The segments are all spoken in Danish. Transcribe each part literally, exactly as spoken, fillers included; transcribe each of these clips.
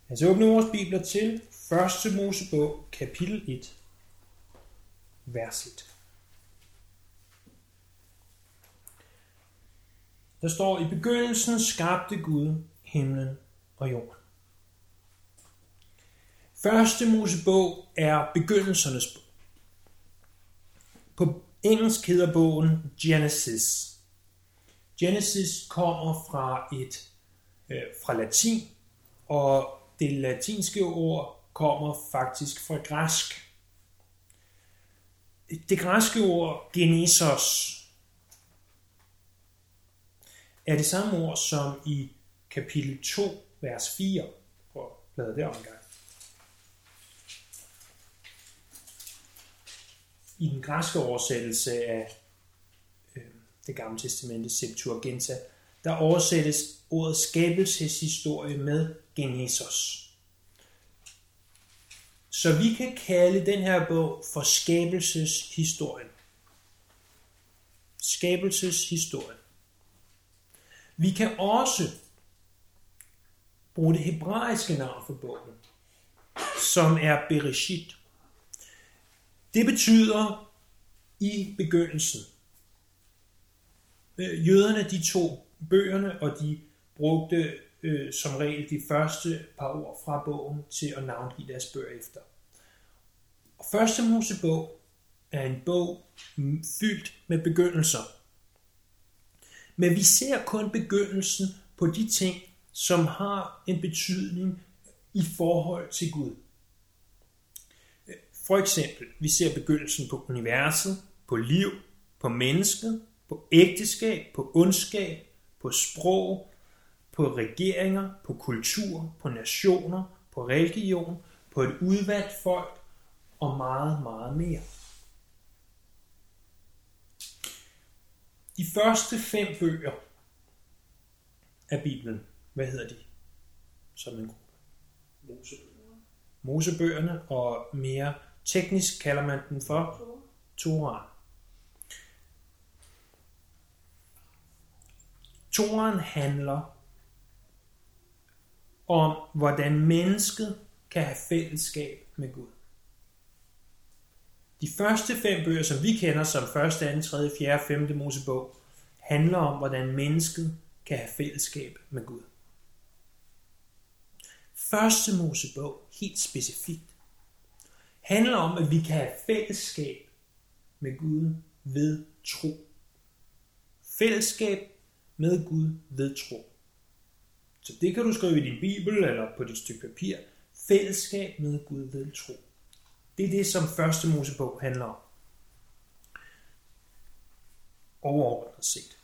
Lad os åbne vores bibler til første Mosebog, kapitel et, vers et. Der står, i begyndelsen skabte Gud himlen og jorden. Første Mosebog er begyndelsernes bog. På engelsk hedder bogen Genesis. Genesis kommer fra et øh, fra latin, og det latinske ord kommer faktisk fra græsk. Det græske ord genesos er det samme ord som i kapitel to, vers fire. Prøv at blade det om en gang. I den græske oversættelse af øh, det gamle testamente, Septuaginta, der oversættes ordet skabelseshistorie med genesos. Så vi kan kalde den her bog for skabelseshistorien. Skabelseshistorien. Vi kan også bruge det hebraiske navn for bogen, som er Bereshit. Det betyder i begyndelsen. Jøderne de tog bøgerne, og de brugte øh, som regel de første par ord fra bogen til at navngive deres bøger efter. Og første Mosebog er en bog fyldt med begyndelser. Men vi ser kun begyndelsen på de ting, som har en betydning i forhold til Gud. For eksempel, vi ser begyndelsen på universet, på liv, på mennesket, på ægteskab, på ondskab, på sprog, på regeringer, på kultur, på nationer, på religion, på et udvalgt folk og meget, meget mere. De første fem bøger af Bibelen, hvad hedder de som en gruppe? Mosebøgerne. Mosebøgerne, og mere teknisk kalder man den for Toraen. Toraen handler om, hvordan mennesket kan have fællesskab med Gud. De første fem bøger, som vi kender som første, anden, tredje, fjerde, femte Mosebog, handler om, hvordan mennesket kan have fællesskab med Gud. Første Mosebog, helt specifikt, handler om, at vi kan have fællesskab med Gud ved tro. Fællesskab med Gud ved tro. Så det kan du skrive i din bibel eller på dit stykke papir. Fællesskab med Gud ved tro. Det er det, som første Mosebog handler om. Overordnet set.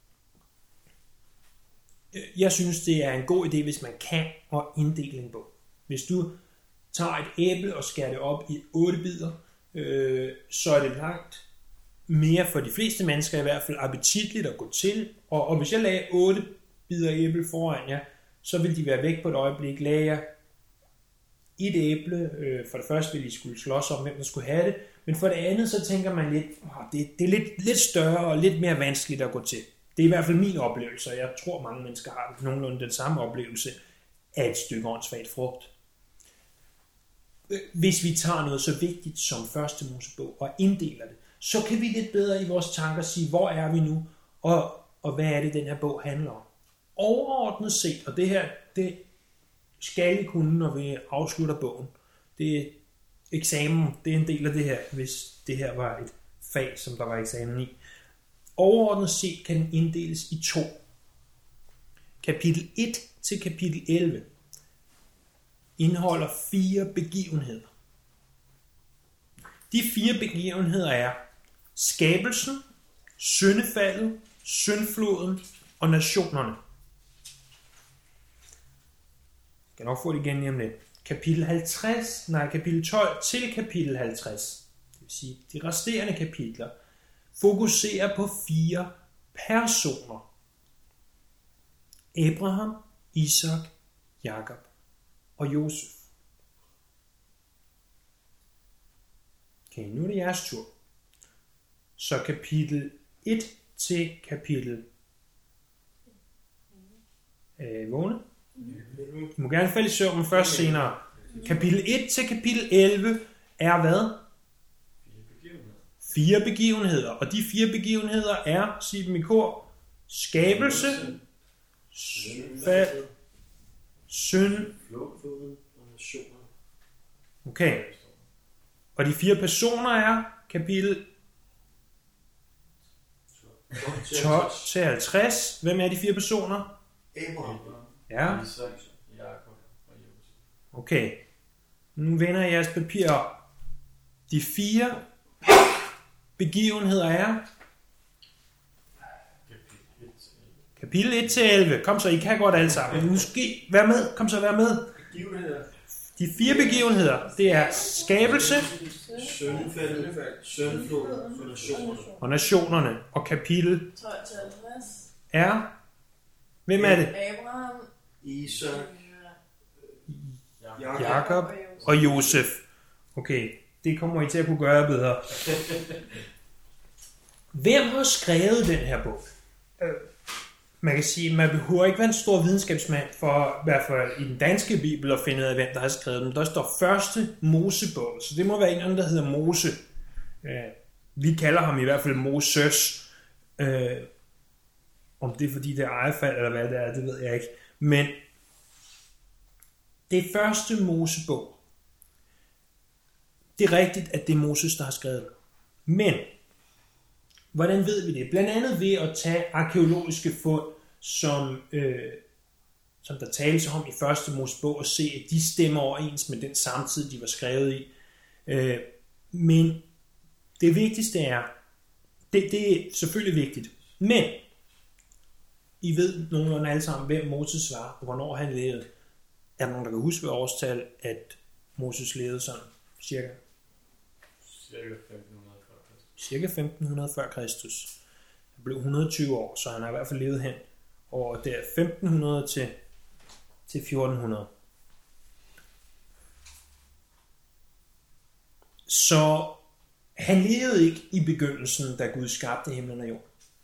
Jeg synes, det er en god idé, hvis man kan at inddele en bog. Hvis du tager et æble og skærer det op i otte bidder, øh, så er det langt mere for de fleste mennesker i hvert fald appetitligt at gå til. Og, og hvis jeg lagde otte bidder æble foran jer, så vil de være væk på et øjeblik. Lagde jeg et æble, øh, for det første ville I skulle slås om, hvem der skulle have det, men for det andet, så tænker man lidt, åh, det, det er lidt, lidt større og lidt mere vanskeligt at gå til. Det er i hvert fald min oplevelse, og jeg tror, mange mennesker har nogenlunde den samme oplevelse af et stykke åndssvagt frugt. Hvis vi tager noget så vigtigt som første Mosebog og inddeler det, så kan vi lidt bedre i vores tanker sige, hvor er vi nu, og, og hvad er det, den her bog handler om. Overordnet set, og det her, det skal I kunne, når vi afslutter bogen. Det er eksamen, det er en del af det her, hvis det her var et fag, som der var eksamen i. Overordnet set kan den inddeles i to. Kapitel et til kapitel elleve indeholder fire begivenheder. De fire begivenheder er skabelsen, syndefaldet, syndfloden og nationerne. Jeg kan nok få det igen lige om lidt. Kapitel halvtreds, nej, kapitel tolv til kapitel halvtreds, det vil sige de resterende kapitler, fokuserer på fire personer. Abraham, Isak, Jakob og Josef. Okay, nu er det jeres tur. Så kapitel et til kapitel øh, vågne. I må gerne falde i søvn, men først senere. Kapitel et til kapitel elleve er hvad? Fire begivenheder. Og de fire begivenheder er, sig dem i kor, skabelse, fald, synd. Okay. Og de fire personer er kapitel tolv til halvtreds. Hvem er de fire personer? Abraham. Ja. Okay. Nu vender jeg jeres papir op. De fire begivenheder er kapitel et til elleve. Kom så, I kan godt alle sammen. Nu skal I være med. Kom så, vær med. De fire begivenheder, det er skabelse, Syndefald, syndflod og nationerne. og nationerne. Og kapitel tolv til halvtreds. er... Hvem er det? Abraham, Isak, Jakob og Josef. Okay, det kommer I til at kunne gøre bedre. Hvem har skrevet den her bog? Man kan sige, man behøver ikke være en stor videnskabsmand for, i hvert fald i den danske bibel, at finde ud af, hvem der har skrevet den. Der står første Mosebog, så det må være en anden, der hedder Mose. Vi kalder ham i hvert fald Moses. Om det er fordi det er ejefald, eller hvad det er, det ved jeg ikke. Men det er første Mosebog. Det er rigtigt, at det er Moses, der har skrevet det. Men hvordan ved vi det? Blandt andet ved at tage arkæologiske fund, som, øh, som der tales om i første Mosebog, og se, at de stemmer overens med den samtid, de var skrevet i. Øh, men det vigtigste er, det, det er selvfølgelig vigtigt, men I ved nogenlunde alle sammen, hvem Moses var, og hvornår han levede. Er der nogen, der kan huske ved årstal, at Moses levede sådan cirka? Cirka femten hundrede før Kristus. Cirka femten hundrede før Kristus. Han blev et hundrede og tyve år, så han har i hvert fald levet hen over der femten hundrede til, til fjorten hundrede. Så han levede ikke i begyndelsen, da Gud skabte himlen og jorden.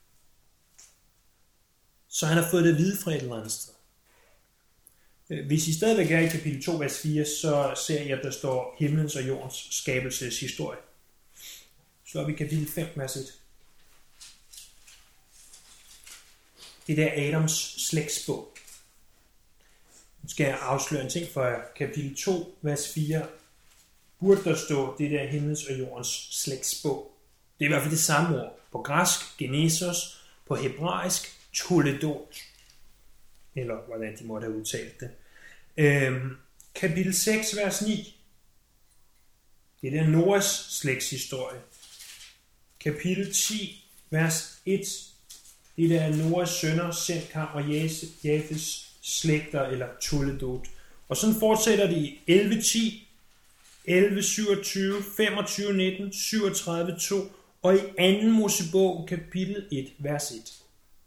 Så han har fået det at vide fra et eller andet sted. Hvis I stadigvæk er i kapitel to, vers fire, så ser I, at der står himlens og jordens skabelseshistorie. Så er vi i kapitel fem, vers et. Det der Adams slægtsbog. Nu skal jeg afsløre en ting for jer. Kapitel to, vers fire, burde der stå det der himlens og jordens slægtsbog. Det er i hvert fald det samme ord. På græsk, Genesos, på hebraisk, Toledot. Eller hvordan de måtte have udtalt det. Øhm, kapitel seks, vers ni. Det er der Noahs slægtshistorie. Kapitel ti, vers et. Det er der Noahs sønner, Sem, Kam og Jafes slægter, eller Toledot. Og sådan fortsætter det i elleve ti, elleve syvogtyve, femogtyve nitten, syvogtredive to og i anden Mosebog, kapitel et, vers et.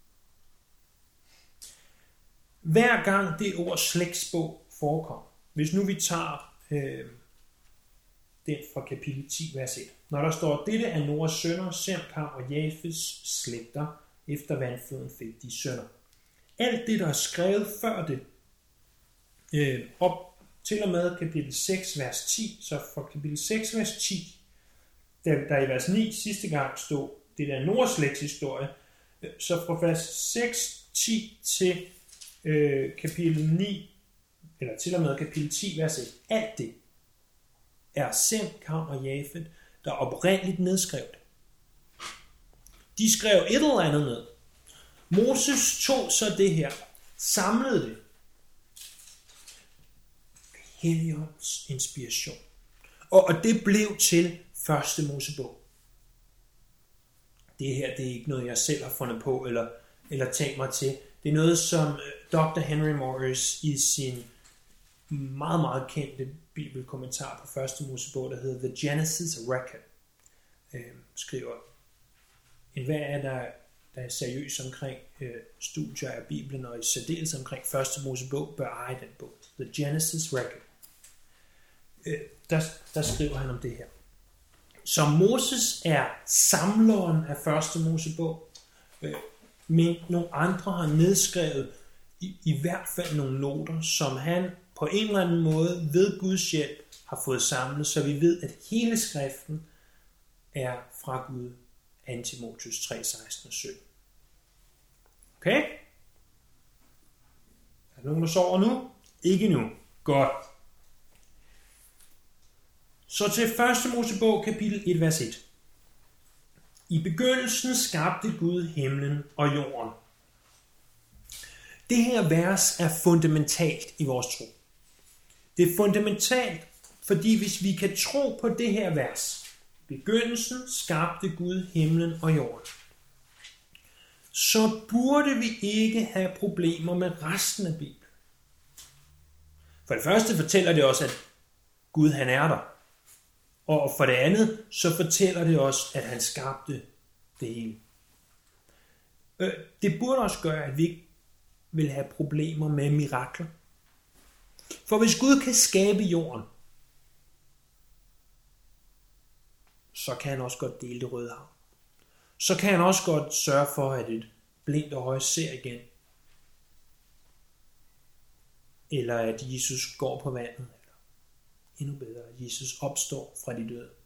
Hver gang det ord slægtsbog forekommer, hvis nu vi tager øh, den fra kapitel ti, vers et. Når der står, dette er Noahs sønner, Sem, Kam og Jafes slægter, efter vandfloden fik de sønner. Alt det, der er skrevet før det, øh, op til og med kapitel seks, vers ti, så fra kapitel seks, vers ti, der, der i vers ni sidste gang stod, det der Noahs slægtshistorie, øh, så fra vers seks, ti til øh, kapitel ni, eller til og med kapitel ti, vers et, alt det er Sem, Kam og Jafet, der oprindeligt nedskrev det. De skrev et eller andet ned. Moses tog så det her, samlede det. Helligåndens inspiration. Og, og det blev til første Mosebog. Det her, det er ikke noget, jeg selv har fundet på, eller, eller tænkt mig til. Det er noget, som doktor Henry Morris i sin meget, meget kendte bibelkommentar på første Mosebog, der hedder The Genesis Record, øh, skriver. En hver er der, der er seriøs omkring øh, studier af Bibelen, og i særdeleshed omkring første Mosebog, bør eje den bog. The Genesis Record. Øh, der, der skriver han om det her. Så Moses er samleren af første Mosebog, øh, men nogle andre har nedskrevet i, i hvert fald nogle noter, som han på en eller anden måde ved Guds hjælp har fået samlet, så vi ved, at hele skriften er fra Gud. anden Timotheus tre, seksten og sytten. Okay? Er der nogen, der sover nu? Ikke nu. Godt. Så til første Mosebog, kapitel et, vers et. I begyndelsen skabte Gud himlen og jorden. Det her vers er fundamentalt i vores tro. Det er fundamentalt, fordi hvis vi kan tro på det her vers, i begyndelsen skabte Gud himlen og jorden, så burde vi ikke have problemer med resten af Bibelen. For det første fortæller det os, at Gud han er der. Og for det andet, så fortæller det os, at han skabte det hele. Det burde også gøre, at vi ikke vil have problemer med mirakler. For hvis Gud kan skabe jorden, så kan han også godt dele det Røde Hav. Så kan han også godt sørge for, at et blindt øje ser igen. Eller at Jesus går på vandet. Eller endnu bedre, at Jesus opstår fra de døde.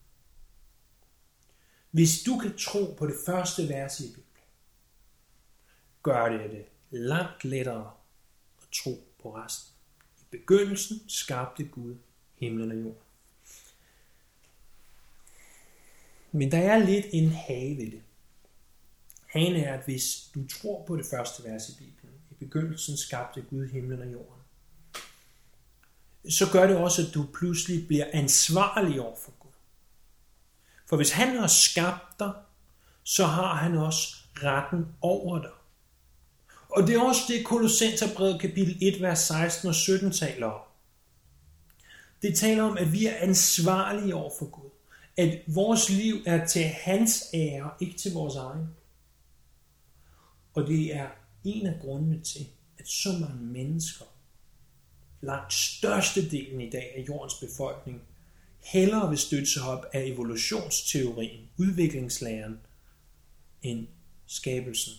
Hvis du kan tro på det første vers i Bibelen, gør det det langt lettere at tro på resten. I begyndelsen skabte Gud himlen og jorden. Men der er lidt en hage ved det. Hagen er, at hvis du tror på det første vers i Bibelen, i begyndelsen skabte Gud himlen og jorden, så gør det også, at du pludselig bliver ansvarlig over for Gud. For hvis han har skabt dig, så har han også retten over dig. Og det er også det, Kolossenserbrevet kapitel et, vers seksten og sytten taler om. Det taler om, at vi er ansvarlige over for Gud. At vores liv er til hans ære, ikke til vores egen. Og det er en af grundene til, at så mange mennesker, langt størstedelen i dag af jordens befolkning, hellere vil støtte sig op af evolutionsteorien, udviklingslæren, end skabelsen.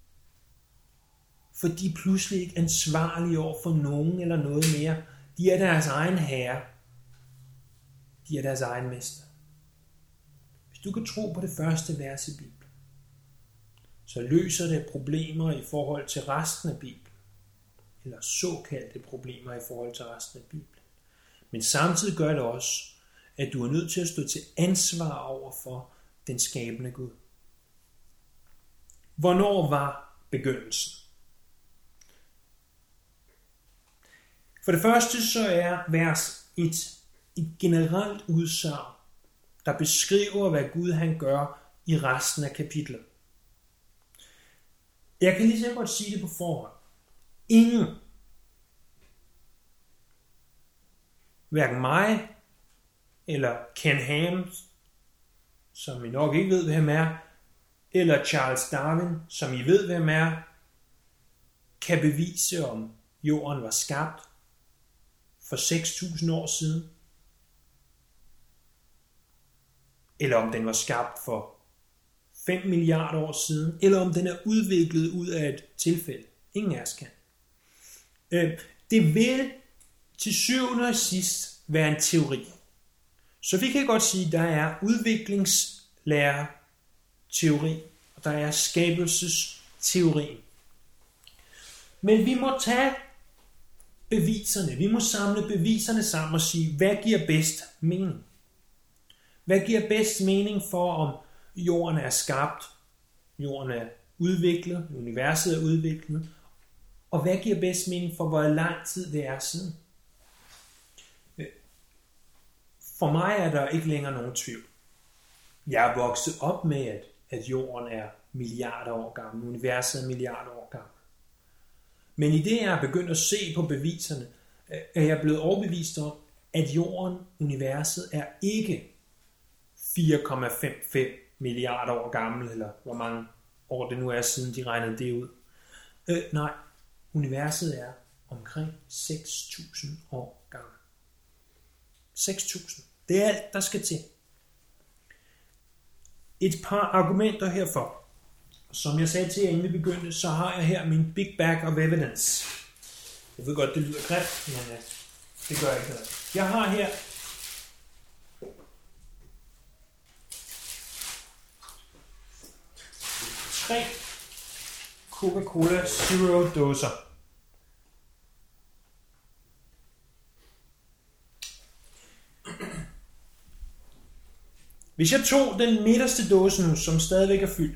For de er pludselig ikke ansvarlige over for nogen eller noget mere. De er deres egen herre. De er deres egen mester. Hvis du kan tro på det første vers i Bibelen, så løser det problemer i forhold til resten af Bibelen. Eller såkaldte problemer i forhold til resten af Bibelen. Men samtidig gør det også, at du er nødt til at stå til ansvar over for den skabende Gud. Hvornår var begyndelsen? For det første så er vers et et generelt udsagn, der beskriver, hvad Gud han gør i resten af kapitlet. Jeg kan lige så godt sige det på forhånd. Ingen, hverken mig eller Ken Ham, som I nok ikke ved, hvem er, eller Charles Darwin, som I ved, hvem er, kan bevise, om jorden var skabt for seks tusind år siden, eller om den var skabt for fem milliarder år siden, eller om den er udviklet ud af et tilfælde. Ingen af os kan. Det vil til syvende og sidst være en teori. Så vi kan godt sige, at der er udviklingslære teori, og der er skabelsesteori. Men vi må tage beviserne. Vi må samle beviserne sammen og sige, hvad giver bedst mening? Hvad giver bedst mening for, om jorden er skabt, jorden er udviklet, universet er udviklet, og hvad giver bedst mening for, hvor lang tid det er siden? For mig er der ikke længere nogen tvivl. Jeg er vokset op med, at, at jorden er milliarder år gammel, universet er milliarder år gammel. Men i det, jeg er begyndt at se på beviserne, er jeg blevet overbevist om, at jorden, universet, er ikke fire komma femoghalvfems milliarder år gammel, eller hvor mange år det nu er, siden de regnede det ud. Øh, nej, universet er omkring seks tusind år gammel. seks tusind. Det er alt, der skal til. Et par argumenter herfor. Som jeg sagde til jer, inden vi begyndte, så har jeg her min Big Bag of Evidence. Jeg ved godt, det lyder grimt, men øh, det gør ikke noget. Jeg har her tre Coca-Cola Zero dåser. Hvis jeg tog den midterste dåse nu, som stadigvæk er fyldt,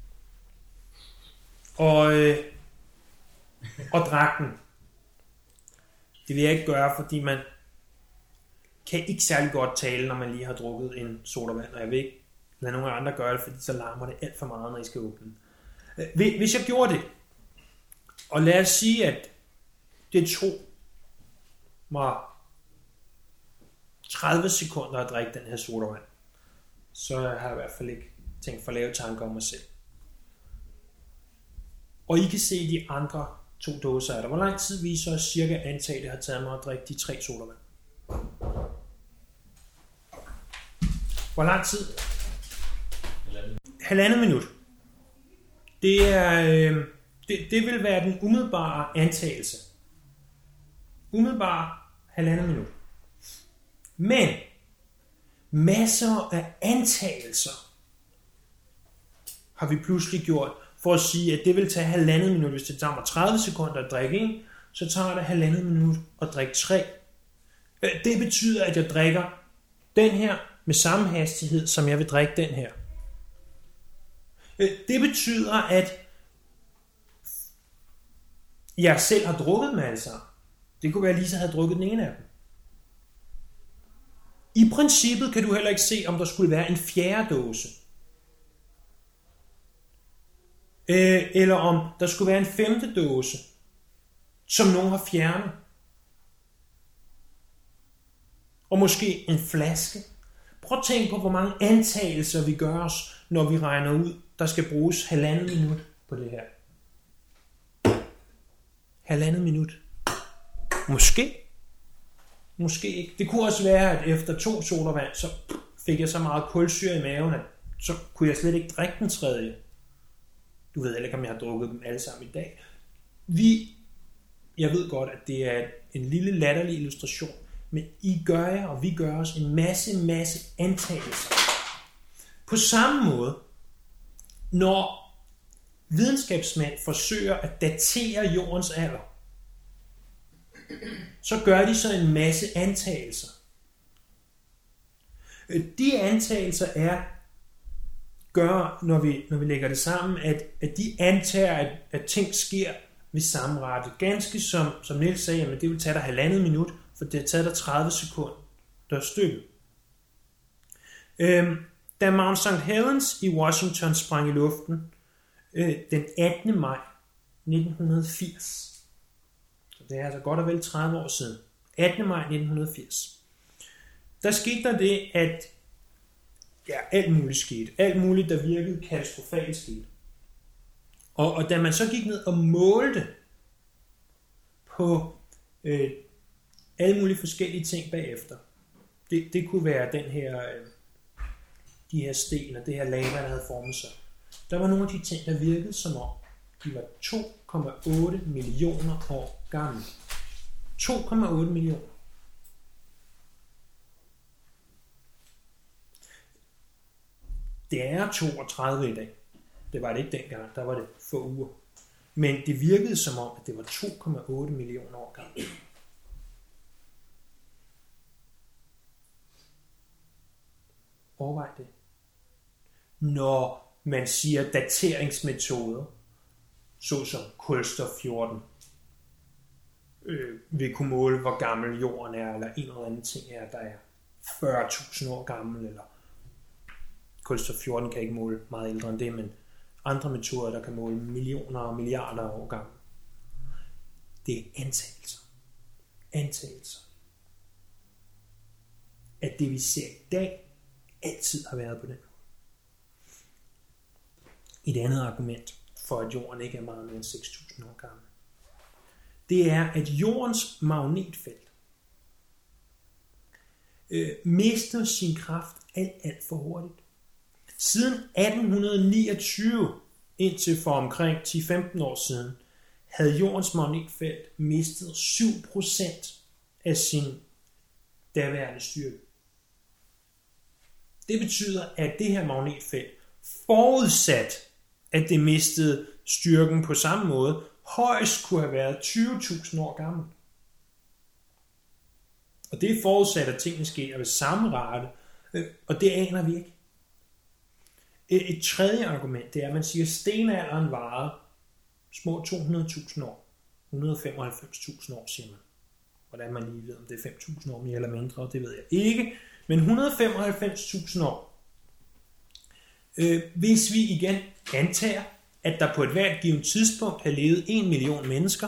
og, øh, og drak den, det vil jeg ikke gøre, fordi man kan ikke særlig godt tale, når man lige har drukket en sodavand, og jeg vil ikke lade nogen andre gøre det, fordi så larmer det alt for meget, når I skal åbne den. Hvis jeg gjorde det, og lad os sige, at det tog mig tredive sekunder at drikke den her sodavand, så har jeg i hvert fald ikke tænkt for lave tanker om mig selv. Og I kan se de andre to dåser af der. Hvor lang tid viser os cirka antaget, det har taget mig at drikke de tre sodavand? Hvor lang tid? Halvandet minut. Det, er, øh, det, det vil være den umiddelbare antagelse. Umiddelbare halvandet minut. Men masser af antagelser har vi pludselig gjort for at sige, at det vil tage halvandet minut. Hvis det tager mig tredive sekunder at drikke en, så tager det halvandet minut at drikke tre. Det betyder, at jeg drikker den her med samme hastighed, som jeg vil drikke den her. Det betyder, at jeg selv har drukket dem alle sammen. Det kunne være, at Lisa havde drukket den ene af dem. I princippet kan du heller ikke se, om der skulle være en fjerde dåse. Eller om der skulle være en femte dåse, som nogen har fjernet. Og måske en flaske. Prøv at tænke på, hvor mange antagelser vi gør os, når vi regner ud, der skal bruges halvandet minut på det her. Halvandet minut. Måske. Måske ikke. Det kunne også være, at efter to sodavand, så fik jeg så meget kulsyre i maven, at så kunne jeg slet ikke drikke den tredje. Du ved heller ikke, om jeg har drukket dem alle sammen i dag. Vi, jeg ved godt, at det er en lille latterlig illustration, men I gør jer, og vi gør os en masse, masse antagelser. På samme måde, når videnskabsmænd forsøger at datere jordens alder, så gør de så en masse antagelser. De antagelser er, gør, når vi, når vi lægger det sammen, at, at de antager, at, at ting sker ved samme rette. Ganske som, som Niels sagde, at det vil tage dig halvandet minut, for det har taget dig tredive sekunder, der er stykke. Øhm, da Mount Sankt Helens i Washington sprang i luften øh, den attende maj nitten firs, så det er altså godt og vel tredive år siden, attende maj nitten firs, der skete der det, at ja, alt muligt skete. Alt muligt, der virkede katastrofalt skete. Og, og da man så gik ned og målte på øh, alle mulige forskellige ting bagefter, det, det kunne være den her, øh, de her sten og det her lava, der havde formet sig. Der var nogle af de ting, der virkede som om, de var to komma otte millioner år gamle. to komma otte millioner. Det er toogtredive i dag. Det var det ikke dengang, der var det få uger. Men det virkede som om, at det var to komma otte millioner år gammel. Overvej det. Når man siger dateringsmetoder, såsom kulstof fjorten, øh, vil kunne måle, hvor gammel jorden er, eller en eller anden ting er, der er fyrre tusind år gammel, eller kulstof fjorten kan ikke måle meget ældre end det, men andre metoder, der kan måle millioner og milliarder af år gammel. Det er antagelser. Antagelser. At det vi ser i dag, altid har været på den måde. Et andet argument for, at jorden ikke er meget mere end seks tusind år gammel, det er, at jordens magnetfelt øh, mister sin kraft alt, alt for hurtigt. Siden atten niogtyve indtil for omkring ti til femten år siden, havde jordens magnetfelt mistet syv procent af sin daværende styrke. Det betyder, at det her magnetfelt, forudsat at det mistede styrken på samme måde, højst kunne have været tyve tusind år gammel. Og det er forudsat, at tingene sker ved samme rate, og det aner vi ikke. Et tredje argument, det er, at man siger, at stenalderen varede små to hundrede tusind år. et hundrede og femoghalvfems tusind år, siger man. Hvordan man lige ved, om det er fem tusind år mere eller mindre, det ved jeg ikke. Men et hundrede og femoghalvfems tusind år. Øh, hvis vi igen antager, at der på et hvert givet tidspunkt har levet en million mennesker,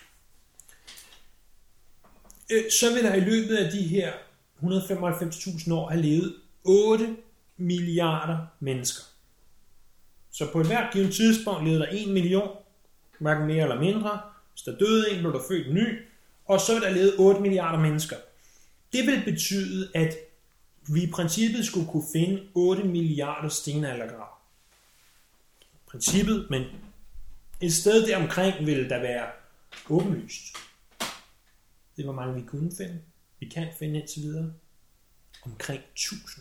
øh, så vil der i løbet af de her et hundrede og femoghalvfems tusind år have levet otte milliarder mennesker. Så på et hvert givet tidspunkt levede der en million, hverken mere eller mindre. Hvis der døde en, blev der født en ny, og så vil der leve otte milliarder mennesker. Det vil betyde, at vi i princippet skulle kunne finde otte milliarder stenaldergrav. Princippet, men et sted deromkring vil der være åbenlyst. Det var mange vi kunne finde. Vi kan finde indtil videre. Omkring tusind.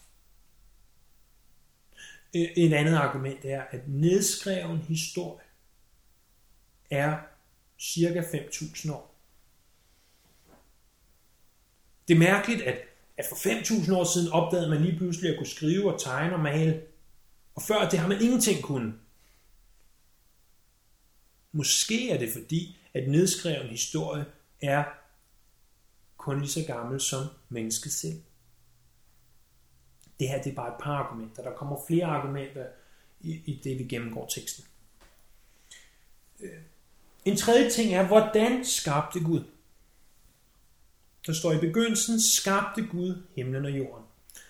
Et andet argument er, at nedskreven historie er cirka fem tusind år. Det er mærkeligt, at, at for fem tusind år siden opdagede man lige pludselig at kunne skrive og tegne og male. Og før det har man ingenting kunnet. Måske er det fordi, at nedskreven historie er kun lige så gammel som mennesket selv. Det her det er bare et par argumenter. Der kommer flere argumenter i, i det, vi gennemgår teksten. En tredje ting er, hvordan skabte Gud? Der står i begyndelsen, skabte Gud himlen og jorden.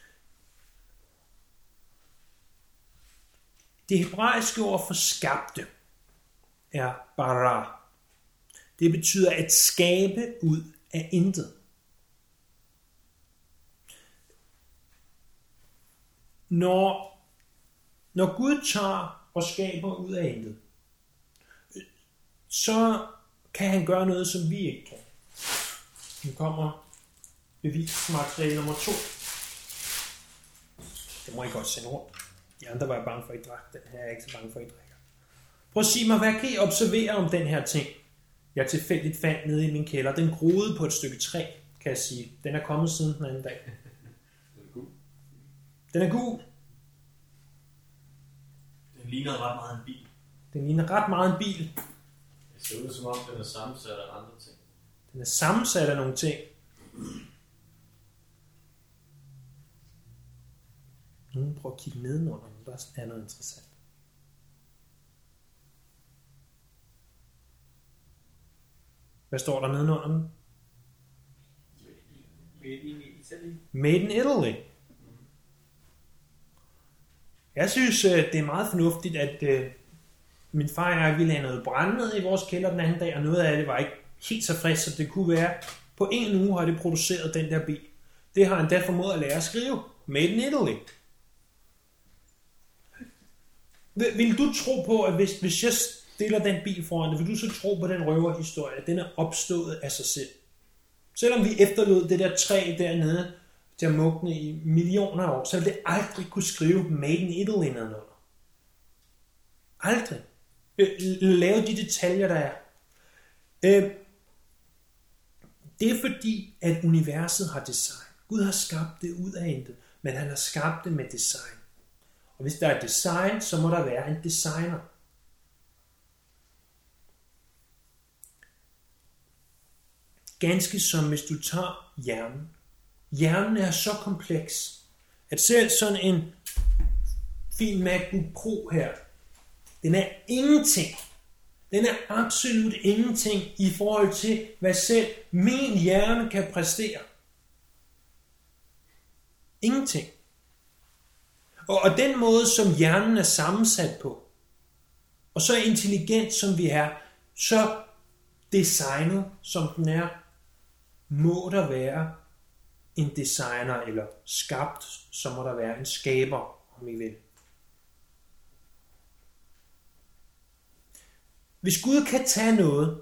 Det hebraiske ord for skabte er bara. Det betyder at skabe ud af intet. Når, når Gud tager og skaber ud af intet, så kan han gøre noget, som vi ikke kan. Nu kommer bevismateriale nummer to. Det må jeg godt sende rundt. De andre var jeg bange for, at I drak. Den her er jeg ikke så bange for, at I drikker. Prøv at sige mig, hvad kan I observere om den her ting? Jeg tilfældigt fandt nede i min kælder. Den groede på et stykke træ, kan jeg sige. Den er kommet siden den anden dag. Den er gul. Den er gul. Den ligner ret meget en bil. Den ligner ret meget en bil. Det ser ud som om, den er sammensat af andre ting. Den er sammensat af nogle ting. Nu prøver at kigge nedenunder den. Der er noget interessant. Hvad står der nedenunder den? Made in Italy. Made in Italy. Jeg synes, det er meget fornuftigt, at min far og jeg ville have noget brænde ned i vores kælder den anden dag, og noget af det var ikke helt så frisk, som det kunne være. På en uge har det produceret den der bil. Det har han da formået at lære at skrive. Made in Italy. Vil du tro på, at hvis, hvis jeg stiller den bil foran dig, vil du så tro på den røverhistorie, at den er opstået af sig selv? Selvom vi efterlod det der træ dernede til at mugne i millioner af år, så ville det aldrig kunne skrive Made in Italy nedenunder. Aldrig. Lave de detaljer, der er. Det er fordi, at universet har design. Gud har skabt det ud af intet, men han har skabt det med design. Og hvis der er design, så må der være en designer. Ganske som hvis du tager hjernen. Hjernen er så kompleks, at selv sådan en fin MacBook Pro her, den er ingenting. Den er absolut ingenting i forhold til, hvad selv min hjerne kan præstere. Ingenting. Og, og den måde, som hjernen er sammensat på, og så intelligent som vi er, så designet som den er, må der være en designer, eller skabt, så må der være en skaber, om I vil. Hvis Gud kan tage noget,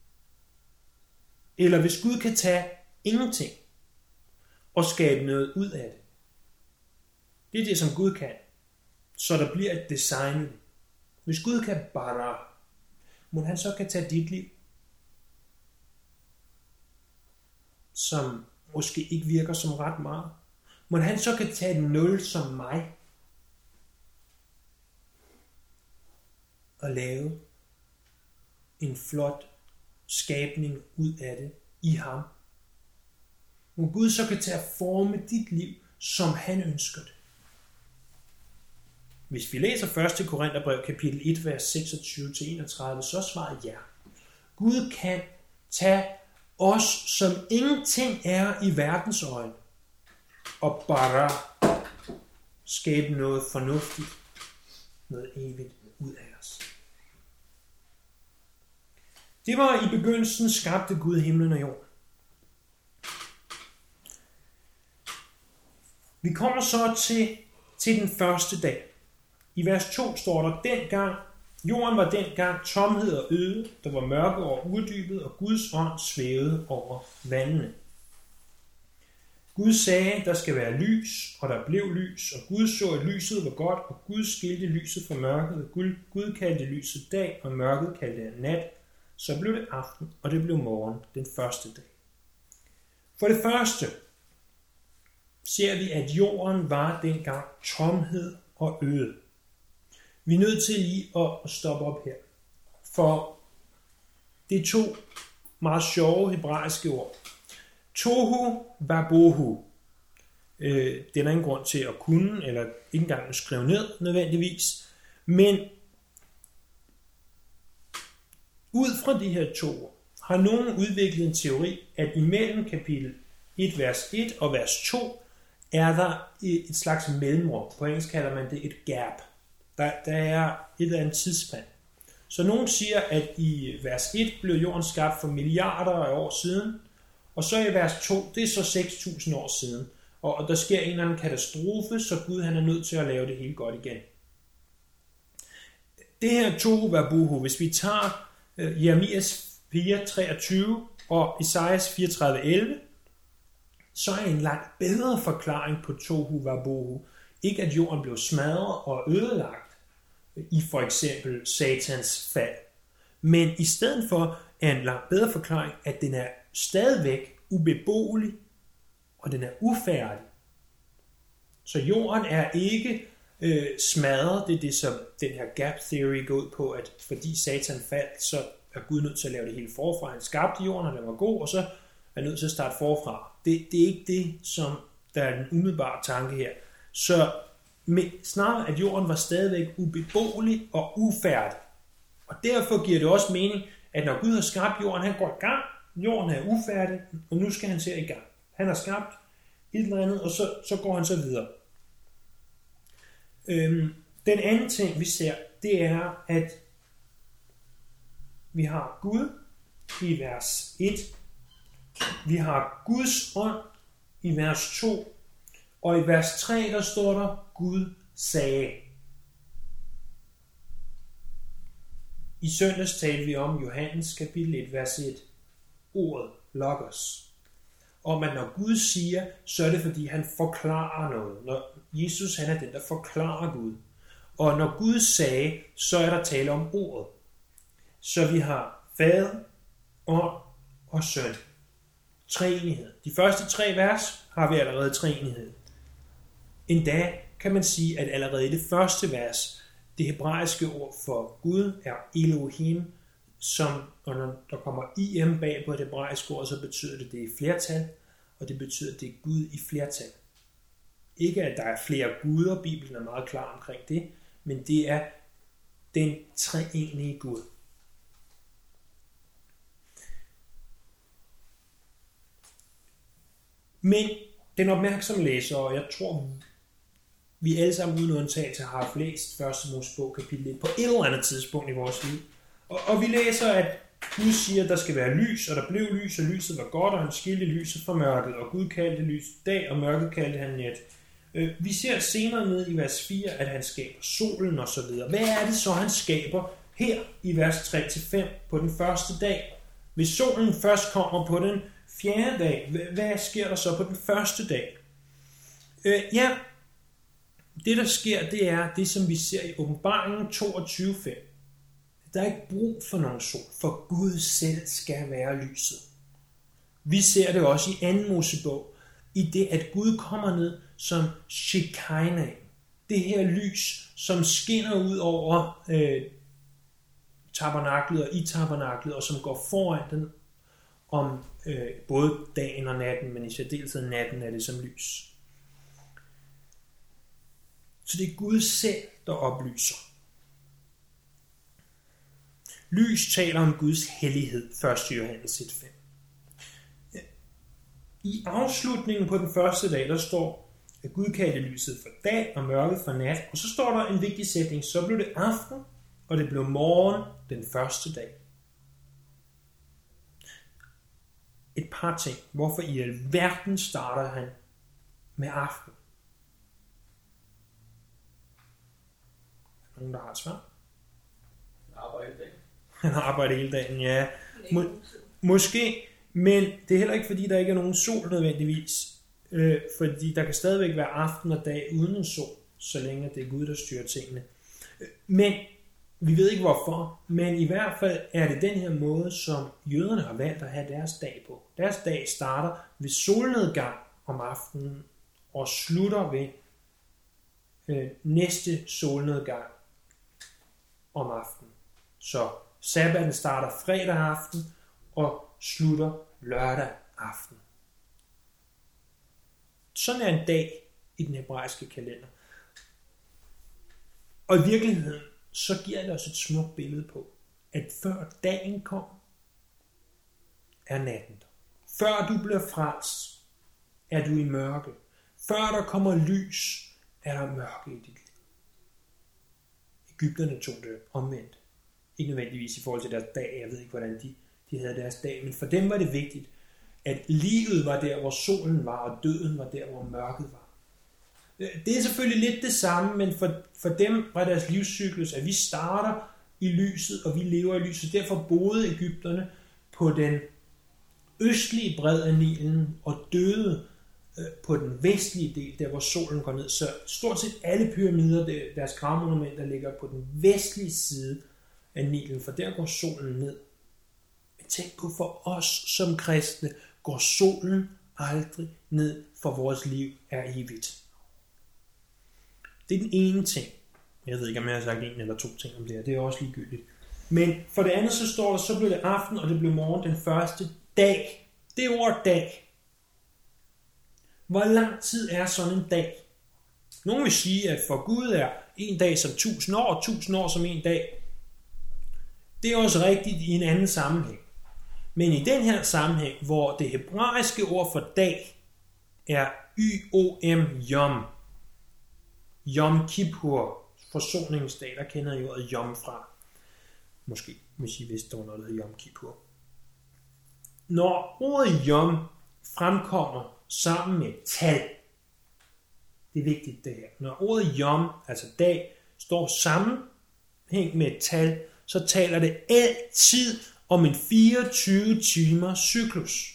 eller hvis Gud kan tage ingenting, og skabe noget ud af det, det er det, som Gud kan. Så der bliver et design. Hvis Gud kan bare, må han så kan tage dit liv, som måske ikke virker som ret meget, må han så kan tage et nul som mig, og lave en flot skabning ud af det i ham. Må Gud så kan tage at forme dit liv, som han ønsker det. Hvis vi læser første Korintherbrev kapitel et, vers seksogtyve til enogtredive, så svarer ja. Gud kan tage os, som ingenting er i verdens øjne, og bare skabe noget fornuftigt, noget evigt ud af os. Det var i begyndelsen skabte Gud himlen og jorden. Vi kommer så til, til den første dag. I vers to står der, dengang, jorden var dengang tomhed og øde, der var mørke over uddybet, og Guds ånd svævede over vandene. Gud sagde, der skal være lys, og der blev lys, og Gud så, at lyset var godt, og Gud skilte lyset fra mørket, og Gud, Gud kaldte lyset dag, og mørket kaldte nat. Så blev det aften, og det blev morgen den første dag. For det første ser vi, at jorden var dengang tomhed og øde. Vi er nødt til lige at stoppe op her. For det er to meget sjove hebraiske ord. Tohu vabohu. Øh, det er der ingen grund til at kunne, eller ikke engang at skrive ned nødvendigvis. Men ud fra de her to ord, har nogen udviklet en teori, at imellem kapitel et, vers et og vers to, er der et slags mellemrum. På engelsk kalder man det et gap. Der, der er et eller andet tidsspand. Så nogen siger, at i vers et blev jorden skabt for milliarder af år siden, og så i vers to, det er så seks tusind år siden. Og, og der sker en eller anden katastrofe, så Gud han er nødt til at lave det hele godt igen. Det her tohu vabohu, hvis vi tager uh, Jeremias fire treogtyve og Esajas fireogtredive elleve, så er en langt bedre forklaring på tohu vabohu. Ikke at jorden blev smadret og ødelagt i for eksempel Satans fald, men i stedet for er en langt bedre forklaring, at den er stadigvæk ubeboelig, og den er ufærdig. Så jorden er ikke øh, smadret. Det er det, som den her gap theory går ud på, at fordi Satan faldt, så er Gud nødt til at lave det hele forfra. Han skabte jorden, og den var god, og så er han nødt til at starte forfra. Det, det er ikke det, som der er den umiddelbare tanke her. Så med, snarere, at jorden var stadigvæk ubeboelig og ufærdig. Og derfor giver det også mening, at når Gud har skabt jorden, han går i gang. Jorden er ufærdig, og nu skal han se i gang. Han har skabt et eller andet, og så, så går han så videre. Øhm, den anden ting, vi ser, det er, at vi har Gud i vers et. Vi har Guds ånd i vers to. Og i vers tre, der står der, Gud sagde. I søndags talte vi om Johannes kapitel et, vers et. Ordet, logos. Om at når Gud siger, så er det fordi han forklarer noget. Når Jesus han er den, der forklarer Gud. Og når Gud sagde, så er der tale om ordet. Så vi har fader, ånd og søn. Treenighed. De første tre vers har vi allerede treenighed. Endda kan man sige, at allerede i det første vers, det hebraiske ord for Gud er Elohim, som, når der kommer im bag på et hebraisk ord, så betyder det, det er i flertal, og det betyder, at det er Gud i flertal. Ikke at der er flere guder, Bibelen er meget klar omkring det, men det er den treenige Gud. Men den opmærksomme læser, og jeg tror, vi alle sammen uden undtagelse har haft læst første Mosebog kapitel et på et eller andet tidspunkt i vores liv. Og, og vi læser, at Gud siger, at der skal være lys, og der blev lys, og lyset var godt, og han skilte lyset fra mørket, og Gud kaldte lyset dag, og mørket kaldte han nat. Vi ser senere ned i vers fire, at han skaber solen og så videre. Hvad er det så, han skaber her i vers tre til fem på den første dag. Hvis solen først kommer på den fjerde dag, hvad sker der så på den første dag? Øh, ja, det der sker, det er det, som vi ser i Åbenbaringen toogtyve fem. Der er ikke brug for nogen sol, for Gud selv skal være lyset. Vi ser det også i anden Mosebog, i det, at Gud kommer ned som Shekinah. Det her lys, som skinner ud over øh, tabernaklet og i tabernaklet, og som går foran den om øh, både dagen og natten, men i særdeleshed natten er det som lys. Så det er Gud selv, der oplyser. Lys taler om Guds hellighed, første Johannes et fem. I afslutningen på den første dag, der står, at Gud kaldte lyset for dag og mørket for nat, og så står der en vigtig sætning, så blev det aften, og det blev morgen den første dag. Et par ting. Hvorfor i alverden starter han med aften? Nogen, der har et svar? Arbejde i dag. Han arbejder hele dagen, ja. Må, måske, men det er heller ikke, fordi der ikke er nogen sol nødvendigvis. Øh, fordi der kan stadigvæk være aften og dag uden en sol, så længe det er Gud, der styrer tingene. Men vi ved ikke hvorfor, men i hvert fald er det den her måde, som jøderne har valgt at have deres dag på. Deres dag starter ved solnedgang om aftenen og slutter ved øh, næste solnedgang om aftenen. Så sabbaten starter fredag aften og slutter lørdag aften. Sådan er en dag i den hebraiske kalender. Og i virkeligheden, så giver det os et smukt billede på, at før dagen kom, er natten der. Før du bliver frelst, er du i mørke. Før der kommer lys, er der mørke i dit liv. Egypterne tog det omvendt. Ikke nødvendigvis i forhold til deres dag. Jeg ved ikke, hvordan de, de havde deres dag. Men for dem var det vigtigt, at livet var der, hvor solen var, og døden var der, hvor mørket var. Det er selvfølgelig lidt det samme, men for, for dem var deres livscyklus, at vi starter i lyset, og vi lever i lyset. Derfor boede egypterne på den østlige bred af Nilen, og døde øh, på den vestlige del, der hvor solen går ned. Så stort set alle pyramider, deres gravmonumenter, ligger på den vestlige side af Nilen, for der går solen ned. Men tænk på, for os som kristne går solen aldrig ned, for vores liv er evigt. Det er den ene ting. Jeg ved ikke, om jeg har sagt en eller to ting om det her. Det er også ligegyldigt. Men for det andet, så står der, så blev det aften, og det blev morgen den første dag. Det er ord dag. Hvor lang tid er sådan en dag? Nogle vil sige, at for Gud er en dag som tusind år, og tusind år som en dag. Det er også rigtigt i en anden sammenhæng. Men i den her sammenhæng, hvor det hebraiske ord for dag er Y O M, Yom. Yom Kippur, forsoningsdag, der kender I ordet Yom fra. Måske, hvis I vidste, der var noget, der hedder Yom Kippur. Når ordet Yom fremkommer sammen med tal, det er vigtigt det her. Når ordet Yom, altså dag, står sammenhæng med et tal, så taler det altid om en fireogtyve timers cyklus.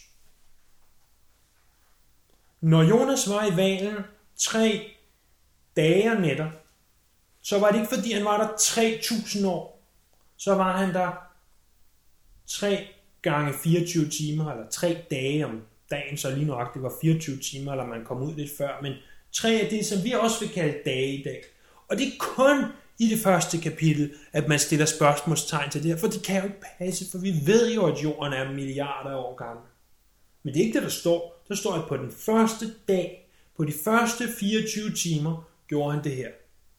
Når Jonas var i hvalen tre dage og nætter, så var det ikke fordi han var der tre tusind år. Så var han der tre gange fireogtyve timer, eller tre dage om dagen, så lige nok det var fireogtyve timer, eller man kom ud lidt før, men tre af det, som vi også vil kalde dage i dag. Og det er kun i det første kapitel, at man stiller spørgsmålstegn til det her, for det kan jo ikke passe, for vi ved jo, at jorden er milliarder af år gammel. Men det er ikke det, der står. Der står, at på den første dag, på de første fireogtyve timer, gjorde han det her.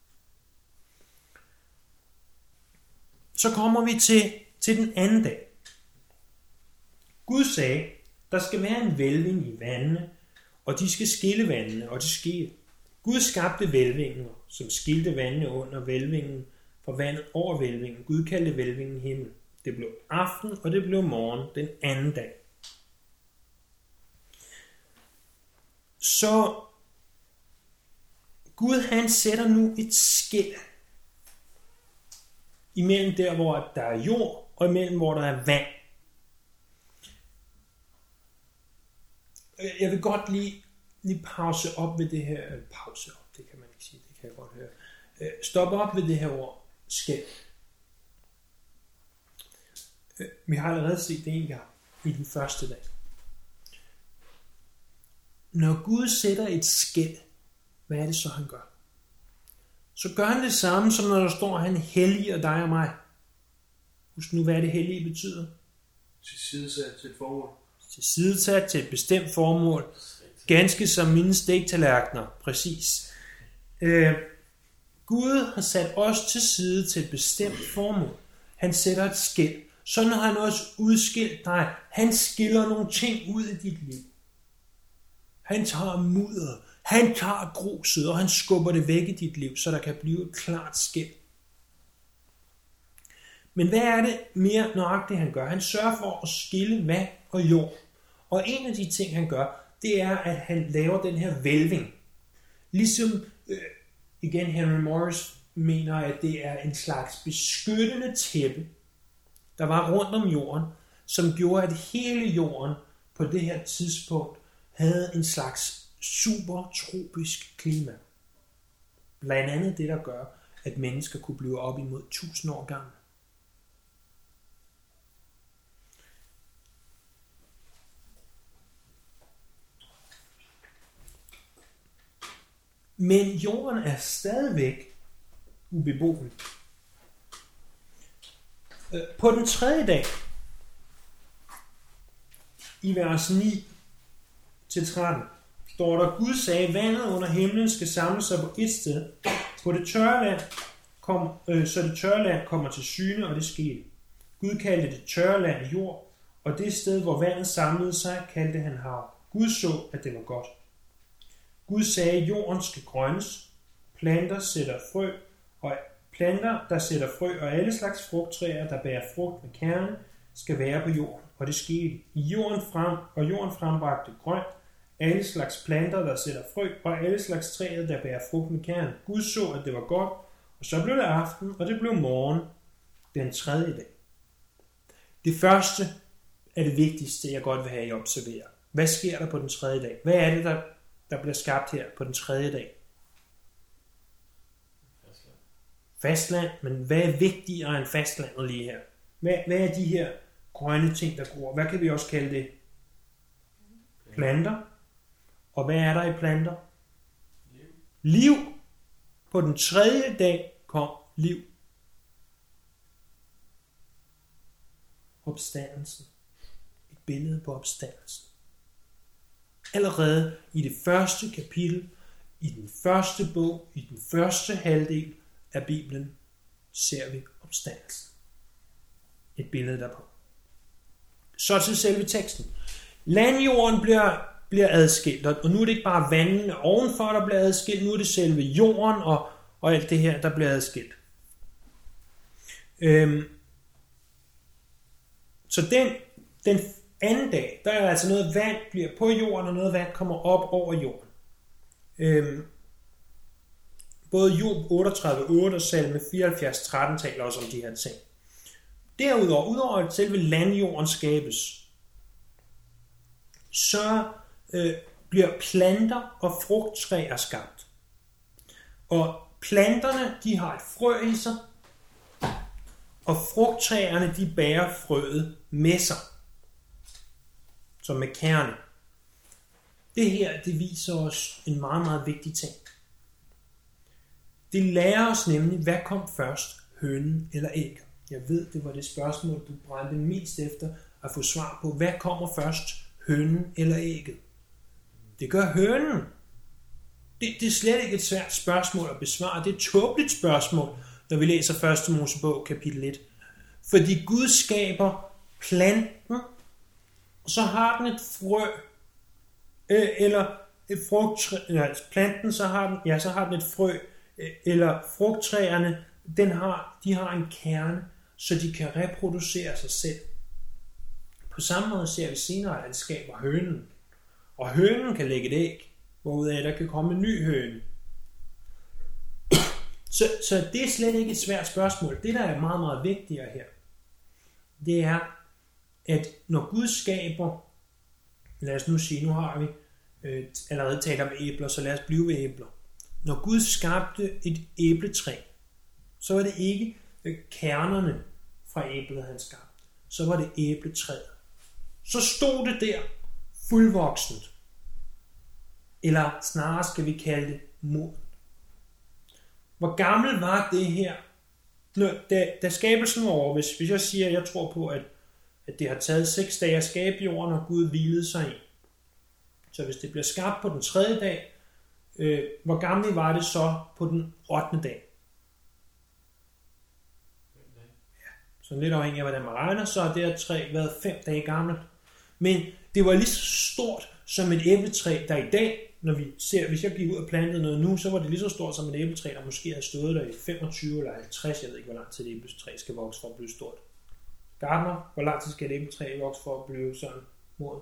Så kommer vi til, til den anden dag. Gud sagde, der skal være en hvælving i vandene, og de skal skille vandene, og det skete. Gud skabte hvælvingen, som skilte vandene under hvælvingen, fra vandet over hvælvingen. Gud kaldte hvælvingen himmel. Det blev aften, og det blev morgen den anden dag. Så Gud han sætter nu et skel imellem der, hvor der er jord, og imellem, hvor der er vand. Jeg vil godt lige, lige pause op ved det her, eller pause op, det kan man ikke sige, det kan jeg godt høre. Stoppe op ved det her ord, skel. Vi har allerede set det en gang i den første dag. Når Gud sætter et skel, hvad er det så, han gør? Så gør han det samme, som når der står, at han helliger dig og mig. Husk nu, hvad det hellige betyder. Tilsidesat til et formål. Tilsidesat til et bestemt formål. Ganske som mine stegtallerkener. Præcis. Øh, Gud har sat os til side til et bestemt formål. Han sætter et skel. Sådan har han også udskilt dig. Han skiller nogle ting ud i dit liv. Han tager mudder. Han tager gruset, og han skubber det væk i dit liv, så der kan blive et klart skel. Men hvad er det mere nøjagtigt, han gør? Han sørger for at skille vand og jord. Og en af de ting, han gør, det er, at han laver den her hvælving. Ligesom, øh, igen, Henry Morris mener, at det er en slags beskyttende tæppe, der var rundt om jorden, som gjorde, at hele jorden på det her tidspunkt havde en slags supertropisk klima. Blandt andet det, der gør, at mennesker kunne blive op imod tusind år gamle. Men jorden er stadigvæk ubeboelig. På den tredje dag, i vers ni til tretten, står der, Gud sagde, vandet under himlen skal samle sig på et sted. På det tørre land, kom, øh, så det tørre land kommer til syne, og det skete. Gud kaldte det tørre land jord, og det sted, hvor vandet samlede sig, kaldte han hav. Gud så, at det var godt. Gud sagde, jorden skal grønnes, planter sætter frø, og planter, der sætter frø, og alle slags frugttræer, der bærer frugt med kerne, skal være på jorden. Og det skete. I jorden frem, og jorden frembragte grønt, alle slags planter, der sætter frø, og alle slags træer, der bærer frugt med kerne. Gud så, at det var godt, og så blev det aften, og det blev morgen, den tredje dag. Det første er det vigtigste, jeg godt vil have, I observerer. Hvad sker der på den tredje dag? Hvad er det, der, der bliver skabt her på den tredje dag? Fastland. Fastland, men hvad er vigtigere end fastlandet lige her? Hvad, hvad er de her grønne ting, der gror? Hvad kan vi også kalde det? Planter. Og hvad er der i planter? Liv. Liv. På den tredje dag kom liv. Opstandelsen. Et billede på opstandelsen. Allerede i det første kapitel, i den første bog, i den første halvdel af Bibelen, ser vi opstandelsen. Et billede derpå. Så til selve teksten. Landjorden bliver, bliver adskilt, og nu er det ikke bare vandene ovenfor, der bliver adskilt, nu er det selve jorden og, og alt det her, der bliver adskilt. Øhm, så den, den anden dag, der er altså noget vand bliver på jorden, og noget vand kommer op over jorden. Øhm, både Job otteogtredive otte og salme fireoghalvfjerds tretten taler også om de her ting. Derudover, udover at selve landjorden skabes, så øh, bliver planter og frugttræer skabt. Og planterne, de har et frø i sig, og frugttræerne, de bærer frøet med sig, som med kerne. Det her, det viser os en meget, meget vigtig ting. Det lærer os nemlig, hvad kom først, hønen eller ægget. Jeg ved, det var det spørgsmål, du brændte mest efter at få svar på. Hvad kommer først, hønen eller ægget? Det gør hønen. Det, det er slet ikke et svært spørgsmål at besvare. Det er et tåbeligt spørgsmål, når vi læser første Mosebog, kapitel et. Fordi Gud skaber planten, og så har den et frø, øh, eller et frugttræ, eller planten, så har den, ja, så har den et frø, øh, eller frugttræerne, den har, de har en kerne, så de kan reproducere sig selv. På samme måde ser vi senere, at den skaber hønen. Og hønen kan lægge et æg, hvorudaf der kan komme en ny høne. Så, så det er slet ikke et svært spørgsmål. Det, der er meget, meget vigtigere her, det er, at når Gud skaber, lad os nu sige, nu har vi øh, allerede talt om æbler, så lad os blive ved æbler. Når Gud skabte et æbletræ, så var det ikke øh, kernerne fra æblet, han skabte. Så var det æbletræet. Så stod det der fuldvoksent. Eller snarere skal vi kalde det moden. Hvor gammel var det her? Nå, da, da skabelsen var over, hvis, hvis jeg siger, at jeg tror på, at, at det har taget seks dage at skabe jorden, og Gud hvilede sig i. Så hvis det bliver skabt på den tredje dag, øh, hvor gammel var det så på den ottende dag? Ja, så lidt afhængig af, hvordan man regner, så har det her træ været fem dage gammelt. Men det var lige så stort som et æbletræ, der i dag, når vi ser, hvis jeg gik ud og plantede noget nu, så var det lige så stort som et æbletræ, der måske havde stået der i femogtyve eller halvtreds, jeg ved ikke, hvor lang tid et æbletræ skal vokse for at blive stort. Gartner, hvor lang tid skal et æbletræ vokse for at blive sådan mod?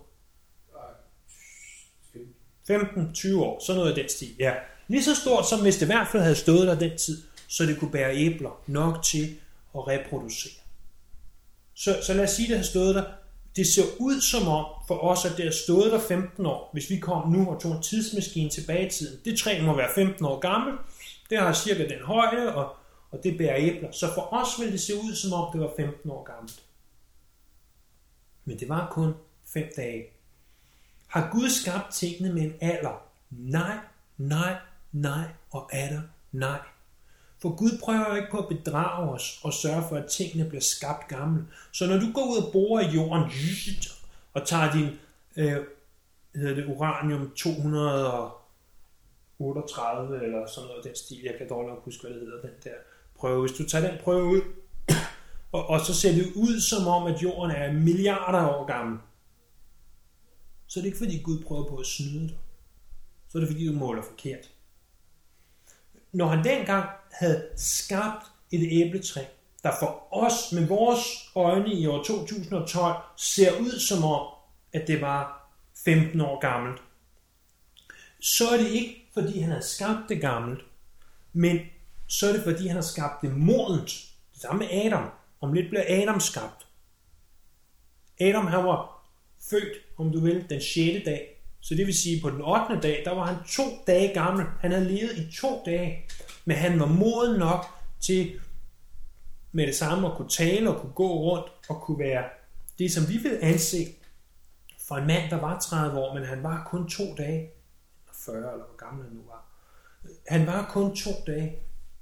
femten til tyve år, sådan noget af den stil. Ja. Lige så stort som hvis det i hvert fald havde stået der den tid, så det kunne bære æbler nok til at reproducere. Så, så lad os sige, at det har stået der. Det ser ud som om for os, at det har stået der femten år. Hvis vi kom nu og tog en tidsmaskine tilbage i tiden. Det træ må være femten år gammel. Det har cirka den højde, og, og det bærer æbler. Så for os vil det se ud som om det var femten år gammelt. Men det var kun fem dage. Har Gud skabt tingene med en alder? Nej, nej, nej og atter nej. For Gud prøver jo ikke på at bedrage os og sørge for, at tingene bliver skabt gamle. Så når du går ud og borer i jorden og tager din øh, hedder det, uranium to hundrede otteogtredive eller sådan noget den stil, jeg kan dårligt nok huske, hvad det hedder, den der prøve. Hvis du tager den prøve ud, og, og så ser det ud som om, at jorden er milliarder af år gammel, så er det ikke fordi Gud prøver på at snyde dig. Så er det fordi du måler forkert. Når han dengang havde skabt et æbletræ, der for os med vores øjne i år to tusind og tolv ser ud som om, at det var femten år gammelt, så er det ikke fordi han har skabt det gammelt, men så er det fordi han har skabt det modent. Det samme med Adam. Om lidt bliver Adam skabt. Adam han var født, om du vil, den sjette dag. Så det vil sige, på den ottende dag, der var han to dage gammel. Han havde levet i to dage, men han var moden nok til med det samme at kunne tale og kunne gå rundt og kunne være det, som vi vil anse for en mand, der var tredive år, men han var kun to dage. fyrre eller hvor gammel han nu var. Han var kun to dage.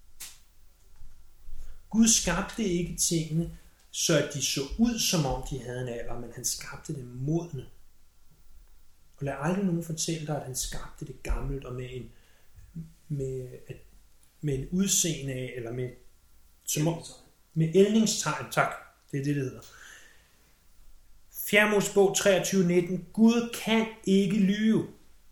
Gud skabte ikke tingene, så at de så ud, som om de havde en alder, men han skabte det modne. Og lad aldrig nogen fortælle dig, at han skabte det gammelt og med en, med, med en udseende af, eller med, som om, med ældningstegn, tak, det er det, det hedder. Fjerde Mosebog treogtyve nitten, Gud kan ikke lyve.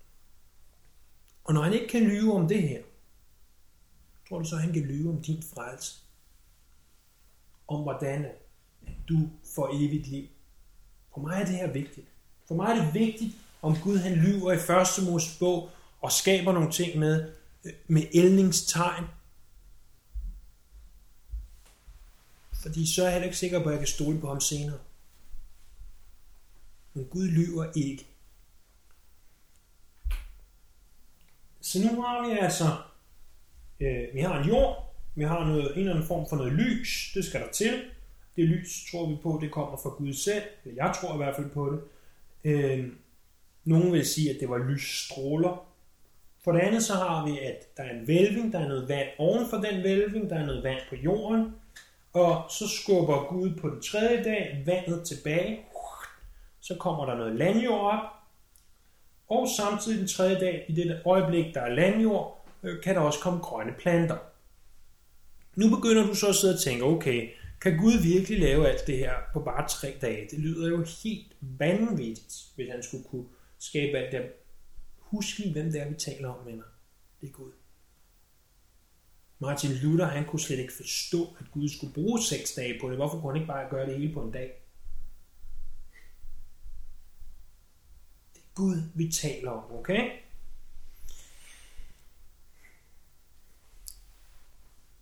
Og når han ikke kan lyve om det her, tror du så, han kan lyve om din frelse? Om hvordan du får evigt liv. For mig er det her vigtigt. For mig er det vigtigt, om Gud han lyver i første Mosebog og skaber nogle ting med, med ældningstegn. Fordi så er jeg heller ikke sikker på, at jeg kan stole på ham senere. Men Gud lyver ikke. Så nu har vi altså, øh, vi har en jord, vi har noget, en eller anden form for noget lys, det skal der til. Det lys tror vi på, det kommer fra Gud selv. Jeg tror i hvert fald på det. Øh, Nogen vil sige, at det var lysstråler. For det andet så har vi, at der er en hvælving, der er noget vand oven for den hvælving, der er noget vand på jorden, og så skubber Gud på den tredje dag vandet tilbage. Så kommer der noget landjord op, og samtidig den tredje dag, i det øjeblik, der er landjord, kan der også komme grønne planter. Nu begynder du så at sidde og tænke, okay, kan Gud virkelig lave alt det her på bare tre dage? Det lyder jo helt vanvittigt, hvis han skulle kunne skabe alt det. Husk lige, hvem det er, vi taler om, venner. Det er Gud. Martin Luther, han kunne slet ikke forstå, at Gud skulle bruge seks dage på det. Hvorfor kunne han ikke bare gøre det hele på en dag? Det er Gud, vi taler om, okay?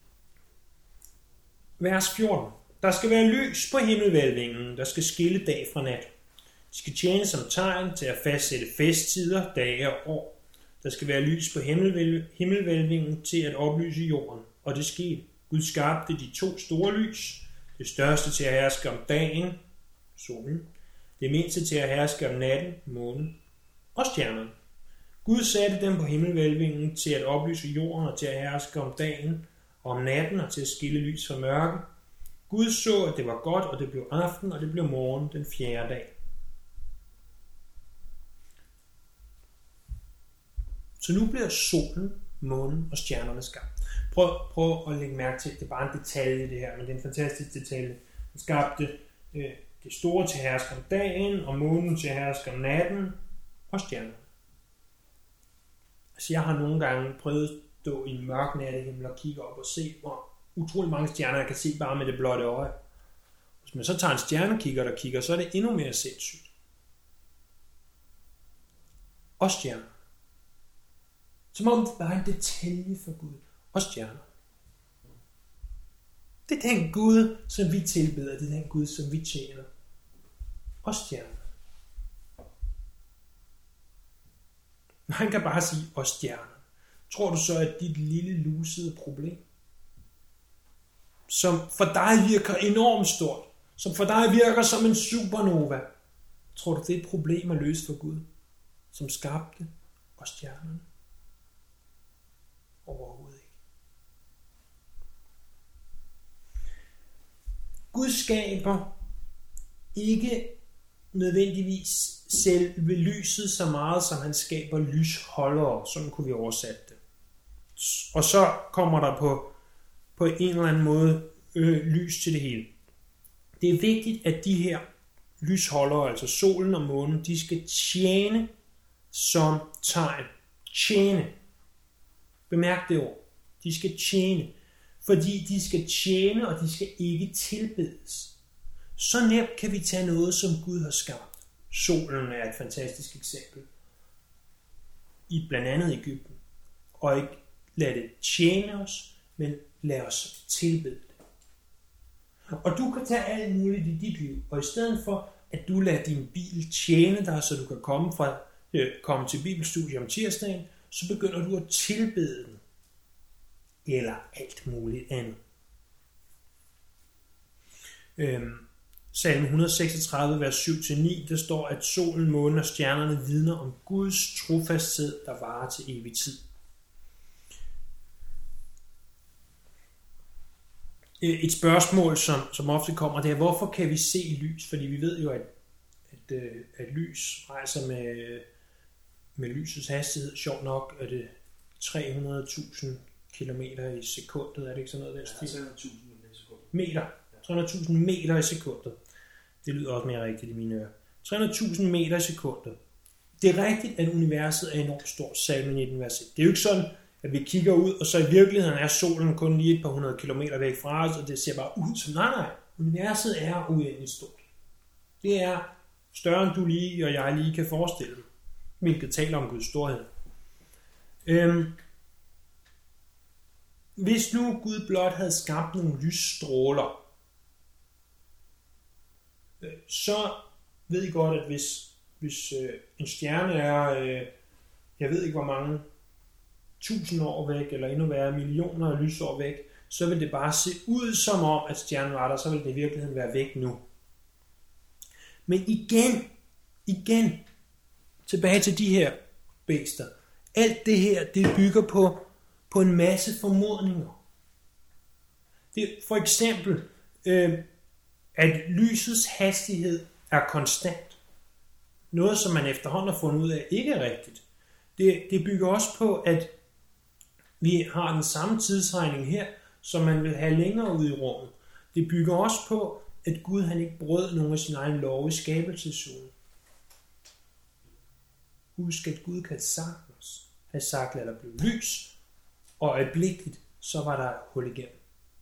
Vers fjorten. Der skal være lys på himmelvælvingen, der skal skille dag fra nat. De skal tjene som tegn til at fastsætte festtider, dage og år. Der skal være lys på himmelvælvingen til at oplyse jorden. Og det skete. Gud skabte de to store lys. Det største til at herske om dagen, solen. Det mindste til at herske om natten, månen og stjernerne. Gud satte dem på himmelvælvingen til at oplyse jorden og til at herske om dagen og om natten og til at skille lys fra mørke. Gud så, at det var godt, og det blev aften, og det blev morgen den fjerde dag. Så nu bliver solen, månen og stjernerne skabt. Prøv, prøv at lægge mærke til, det er bare en detalje det her, men det er en fantastisk detalje. Han skabte øh, det store til at herske om dagen, og månen til at herske om natten, og stjernerne. Altså jeg har nogle gange prøvet at stå i en mørk nattehimmel og kigge op og se, hvor utrolig mange stjerner jeg kan se bare med det blotte øje. Hvis man så tager en stjernekigger, der kigger, så er det endnu mere sindssygt. Og stjerner. Som om det bare er en detalje for Gud. Og stjerner. Det er den Gud, som vi tilbeder. Det er den Gud, som vi tjener. Og stjerner. Han kan bare sige, og stjerner. Tror du så, at dit lille lusede problem, som for dig virker enormt stort, som for dig virker som en supernova, tror du, det er et problem at løse for Gud, som skabte og stjernerne? Overhovedet ikke. Gud skaber ikke nødvendigvis selve lyset så meget, som han skaber lysholdere. Sådan kunne vi oversætte det. Og så kommer der på, på en eller anden måde øh, lys til det hele. Det er vigtigt, at de her lysholdere, altså solen og månen, de skal tjene som tegn. Tjene. Bemærk det ord. De skal tjene. Fordi de skal tjene, og de skal ikke tilbedes. Så nemt kan vi tage noget, som Gud har skabt. Solen er et fantastisk eksempel. I blandt andet Egypten. Og ikke lad det tjene os, men lad os tilbede det. Og du kan tage alt muligt i dit liv, og i stedet for, at du lader din bil tjene dig, så du kan komme, fra, øh, komme til bibelstudie om tirsdagen, så begynder du at tilbede den. Eller alt muligt andet. Øhm, Salme et hundrede og seksogtredive, vers syv til ni, der står, at solen, månen og stjernerne vidner om Guds trofasthed, der varer til evig tid. Et spørgsmål, som, som ofte kommer, det er, hvorfor kan vi se lys? Fordi vi ved jo, at, at, at lys rejser med, med lysets hastighed. Sjovt nok er det tre hundrede tusind kilometer i sekundet, er det ikke sådan noget? Der Ja, tre hundrede tusind i sekundet. Meter. tre hundrede tusind meter i sekundet. Det lyder også mere rigtigt i mine ører. tre hundrede tusind meter i sekundet. Det er rigtigt, at universet er enormt stort, Salme nitten vers et. Det er jo ikke sådan, at vi kigger ud, og så i virkeligheden er solen kun lige et par hundrede kilometer væk fra os, og det ser bare ud som, nej, nej, universet er uendeligt stort. Det er større, end du lige og jeg lige kan forestille, hvilket taler om Guds storhed. Øhm, hvis nu Gud blot havde skabt nogle lysstråler, så ved I godt, at hvis, hvis øh, en stjerne er, øh, jeg ved ikke hvor mange, tusind år væk, eller endnu værre millioner af lysår væk, så vil det bare se ud som om, at stjernen var der, så vil det i virkeligheden være væk nu. Men igen, igen, tilbage til de her bæster. Alt det her, det bygger på, på en masse formodninger. Det er for eksempel, øh, at lysets hastighed er konstant. Noget, som man efterhånden har fundet ud af, ikke er rigtigt. Det, det bygger også på, at vi har den samme tidsregning her, som man vil have længere ud i rummet. Det bygger også på, at Gud han ikke brød nogen af sine egne love i skabelsesugen. Husk, at Gud kan sagtens have sagt, at der blev lys, og øjeblikkeligt, så var der et hul igennem.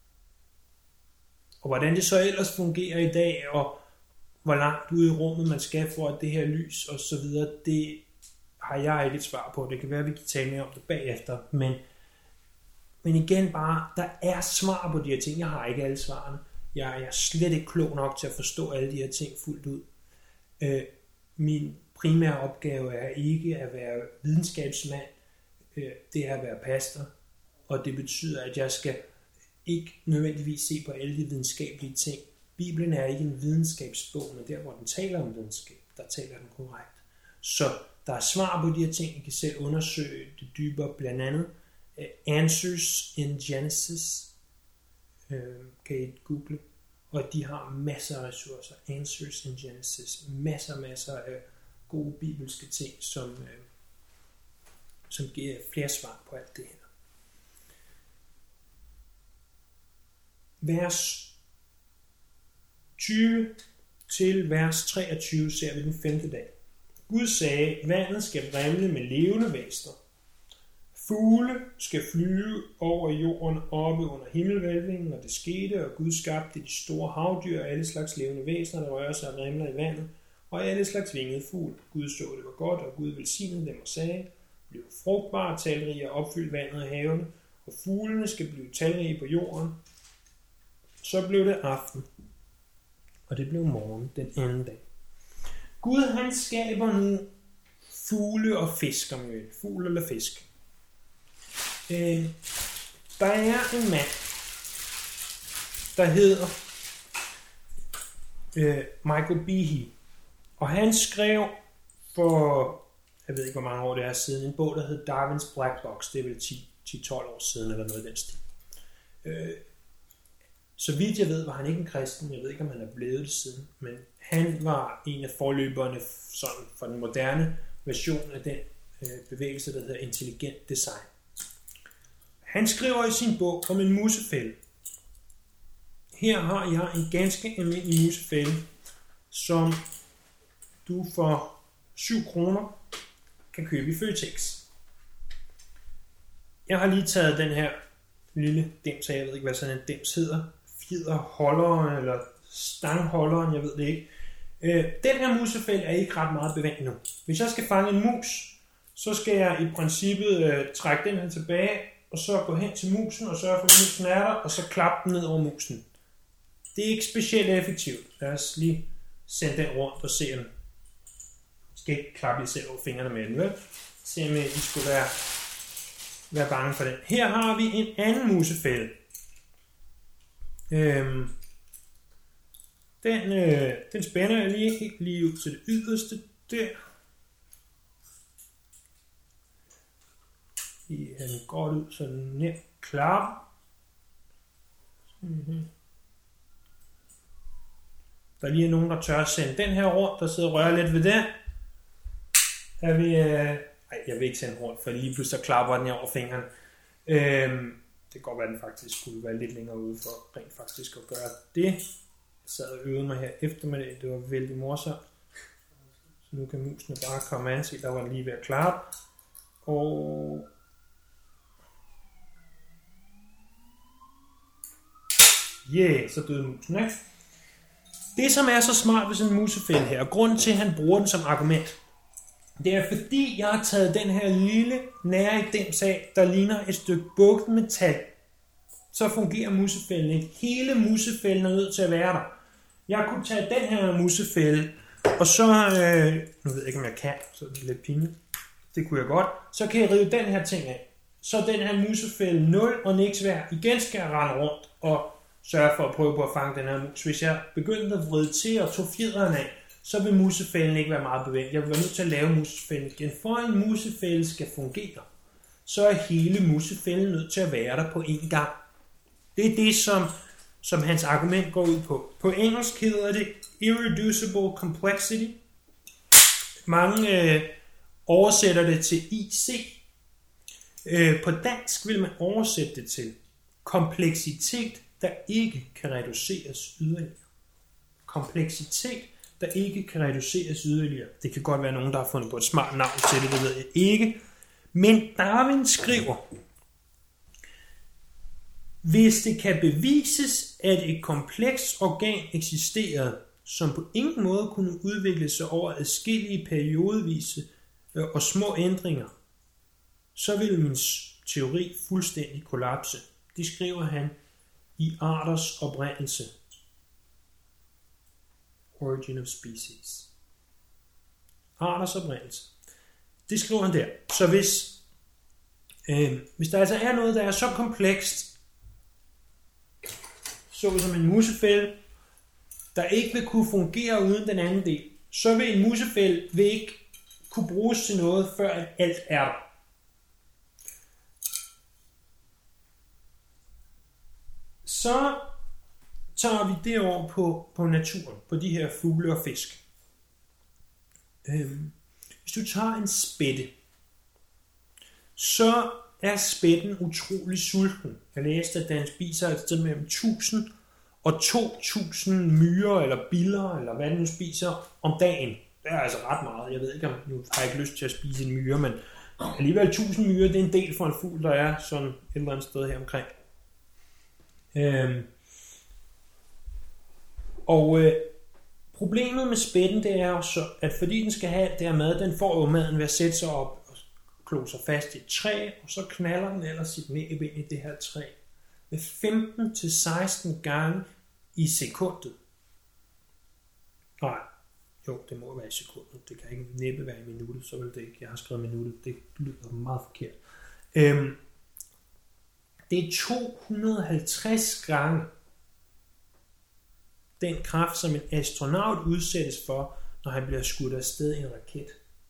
Og hvordan det så ellers fungerer i dag, og hvor langt ude i rummet man skal for at det her lys og så videre, det har jeg ikke et svar på. Det kan være, at vi kan tale mere om det bagefter, men Men igen bare, der er svar på de her ting. Jeg har ikke alle svarene. Jeg er slet ikke klog nok til at forstå alle de her ting fuldt ud. Øh, min primære opgave er ikke at være videnskabsmand. Øh, det er at være pastor. Og det betyder, at jeg skal ikke nødvendigvis se på alle de videnskabelige ting. Bibelen er ikke en videnskabsbog, men der hvor den taler om videnskab, der taler den korrekt. Så der er svar på de her ting. I kan selv undersøge det dybere, blandt andet uh, Answers in Genesis. Uh, kan I google. Og de har masser af ressourcer. Answers in Genesis. Masser masser af gode bibelske ting, som, uh, som giver flere svar på alt det her. Vers tyve til vers treogtyve ser vi den femte dag. Gud sagde, vandet skal vrimle med levende væsener. Fugle skal flyve over jorden oppe under himmelvælvingen, og det skete, og Gud skabte de store havdyr og alle slags levende væsener, der rører sig og vrimler i vandet, og alle slags vingede fugle. Gud så, det var godt, og Gud velsignede dem og sagde, bliv frugtbare, talrige og opfyld vandet af havene, og fuglene skal blive talrige på jorden. Så blev det aften, og det blev morgen den anden dag. Gud han skaber nu fugle og fisk, om I vil. Fugle eller fisk. Øh, der er en mand, der hedder øh, Michael Behe, og han skrev for, jeg ved ikke hvor mange år det er siden, en bog, der hed Darwin's Black Box. Det er vel ti til tolv år siden, eller noget i den stil. Øh, Så vidt jeg ved, var han ikke en kristen. Jeg ved ikke, om han er blevet det siden. Men han var en af forløberne sådan, for den moderne version af den øh, bevægelse, der hedder intelligent design. Han skriver i sin bog om en musefælde. Her har jeg en ganske almindelig musefælde, som du for syv kroner kan købe i Føtex. Jeg har lige taget den her lille dims af. Jeg ved ikke, hvad sådan en dims hedder. Fjederholderen eller stangholderen, jeg ved det ikke. Øh, den her musefælde er ikke ret meget bevægelig nu. Hvis jeg skal fange en mus, så skal jeg i princippet øh, trække den her tilbage, og så gå hen til musen og sørge for, at musen er der, og så klappe den ned over musen. Det er ikke specielt effektivt. Lad os lige sende den rundt og se, om jeg skal ikke klappe jer selv over fingrene med den, vel? Se om I skulle være, være bange for den. Her har vi en anden musefælde. Øhm, den, øh, den spænder jeg lige helt lige ud til det yderste der. I har den godt ud, så den nemt klar. Mm-hmm. Der lige er nogen, der tør at sende den her rundt, der sidder og rører lidt ved den. Er vi, øh... Ej, jeg vil ikke sende rundt, for lige pludselig så klapper den her over fingeren. Øhm, Det kan godt være, at den faktisk skulle være lidt længere ude for rent faktisk at gøre det. Jeg sad og øvede mig her eftermiddag. Det var vældig morsomt. Så nu kan musene bare komme an. Se, der var lige ved at klare. Og yeah, så døde musen, ikke? Det, som er så smart ved sådan en musefælde her, og grunden til, at han bruger den som argument, det er fordi, jeg har taget den her lille nære dims af, der ligner et stykke bugt metal. Så fungerer musefælden ikke. Hele musefælden er nødt til at være der. Jeg kunne tage den her musefælde, og så, øh, nu ved jeg ikke, om jeg kan, så det er lidt pinligt. Det kunne jeg godt. Så kan jeg rive den her ting af. Så den her musefælde nul og niks værd. Igen skal jeg rende rundt og sørge for at prøve på at fange den her mus. Hvis jeg begyndte at vride til og tog fjederen af, så vil musefælden ikke være meget bevægelig. Jeg vil være nødt til at lave musefælden igen. For en musefælde skal fungere, så er hele musefælden nødt til at være der på én gang. Det er det, som, som hans argument går ud på. På engelsk hedder det irreducible complexity. Mange øh, oversætter det til I C. Øh, på dansk vil man oversætte det til kompleksitet, der ikke kan reduceres yderligere. Kompleksitet, der ikke kan reduceres yderligere. Det kan godt være nogen, der har fundet på et smart navn til det, det ved jeg ikke. Men Darwin skriver, hvis det kan bevises, at et komplekst organ eksisterede, som på ingen måde kunne udvikle sig over adskillige periodevise og små ændringer, så ville min teori fuldstændig kollapse. Det skriver han i Arters oprindelse. Origin of Species. Arters oprindelse. Det skriver han der. Så hvis, øh, hvis der altså er noget, der er så komplekst, så som en musefælde, der ikke vil kunne fungere uden den anden del, så vil en musefælde vil ikke kunne bruges til noget, før at alt er der. Så tager vi det over på, på naturen, på de her fugle og fisk. Øhm, hvis du tager en spætte, så er spætten utrolig sulten. Jeg læste, at den spiser et sted mellem tusind og to tusind myrer eller biller, eller hvad den nu spiser om dagen. Det er altså ret meget. Jeg ved ikke, om nu har jeg ikke lyst til at spise en myre, men alligevel tusind myrer, det er en del for en fugl, der er sådan et eller andet sted her omkring. Øhm. Og øh, problemet med spætten, det er jo så, at fordi den skal have alt det her mad, den får jo maden ved at sætte sig op og klå sig fast i et træ, og så knaller den ellers sit næb ind i det her træ med femten til seksten gange i sekundet. Nej, jo, det må være i sekundet. Det kan ikke næppe være i minuttet, så vil det ikke. Jeg har skrevet minuttet, det lyder meget forkert. Øhm, det er to hundrede og halvtreds gange den kraft, som en astronaut udsættes for, når han bliver skudt afsted i en raket.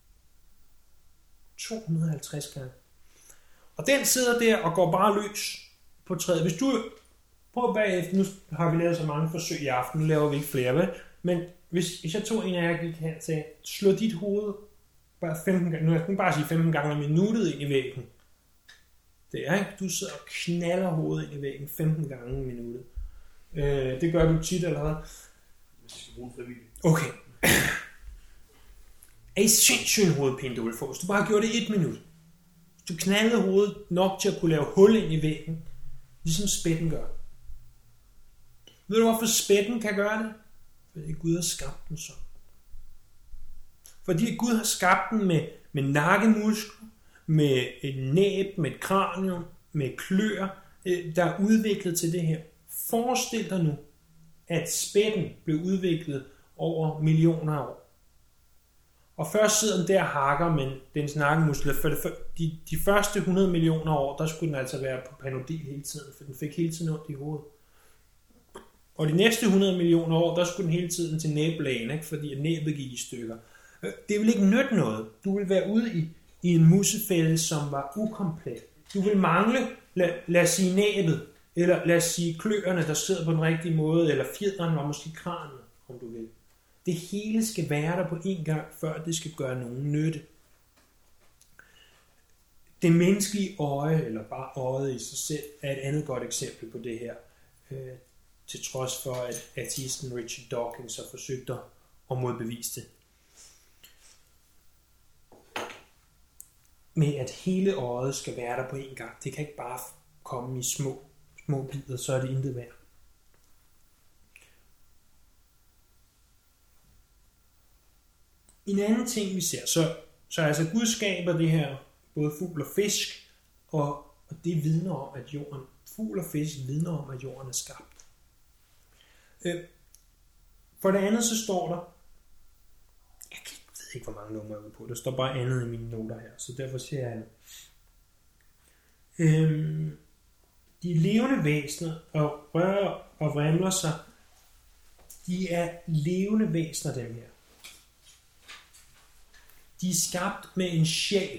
to hundrede og halvtreds gange. Og den sidder der og går bare løs på træet. Hvis du prøver bagefter, nu har vi lavet så mange forsøg i aften, nu laver vi ikke flere, vel? Men hvis, hvis jeg tog en af jer gik hen og sagde, slå dit hoved bare femten gange, nu jeg kan bare sige femten gange om minuttet ind i væggen. Det er ikke, du sidder og knaller hovedet ind i væggen femten gange i minuttet. Øh, det gør du tit eller hvad? Okay. Er I sindssygt en hovedpine, du vil få, hvis du bare gjorde det et minut? Hvis du knaldede hovedet nok til at kunne lave hul ind i væggen, ligesom spætten gør. Ved du, hvorfor spætten kan gøre det? Fordi Gud har skabt den så. Fordi Gud har skabt den med, med nakkemuskler, med et næb, med et kranium, med kløer, der er udviklet til det her. Forestil dig nu, at spætten blev udviklet over millioner af år. Og først sidder den der og hakker, men dens nakkemuskler, for, det, for de, de første hundrede millioner år, der skulle den altså være på Panodil hele tiden, for den fik hele tiden ondt i hovedet. Og de næste hundrede millioner år, der skulle den hele tiden til næblægen, ikke? Fordi at næbet gik i stykker. Det vil ikke nytte noget. Du vil være ude i, i en musefælde, som var ukomplet. Du vil mangle, lad, lad os sige næbet, eller lad os sige kløerne, der sidder på den rigtige måde, eller fjederen var måske kranet, om du vil. Det hele skal være der på en gang, før det skal gøre nogen nytte. Det menneskelige øje, eller bare øjet i sig selv, er et andet godt eksempel på det her. Øh, til trods for, at ateisten Richard Dawkins har forsøgt at modbevise det. Med at hele øjet skal være der på en gang. Det kan ikke bare komme i små, små bidder, så er det intet værd. En anden ting vi ser, så, så altså Gud skaber det her, både fugl og fisk, og, og det vidner om, at jorden, fugl og fisk vidner om, at jorden er skabt. Øh, for det andet så står der, jeg ved ikke, hvor mange numre jeg er på, der står bare andet i mine noter her, så derfor siger jeg andet. Øh, de levende væsener og rører og vrimler sig, de er levende væsener, dem her. De er skabt med en sjæl.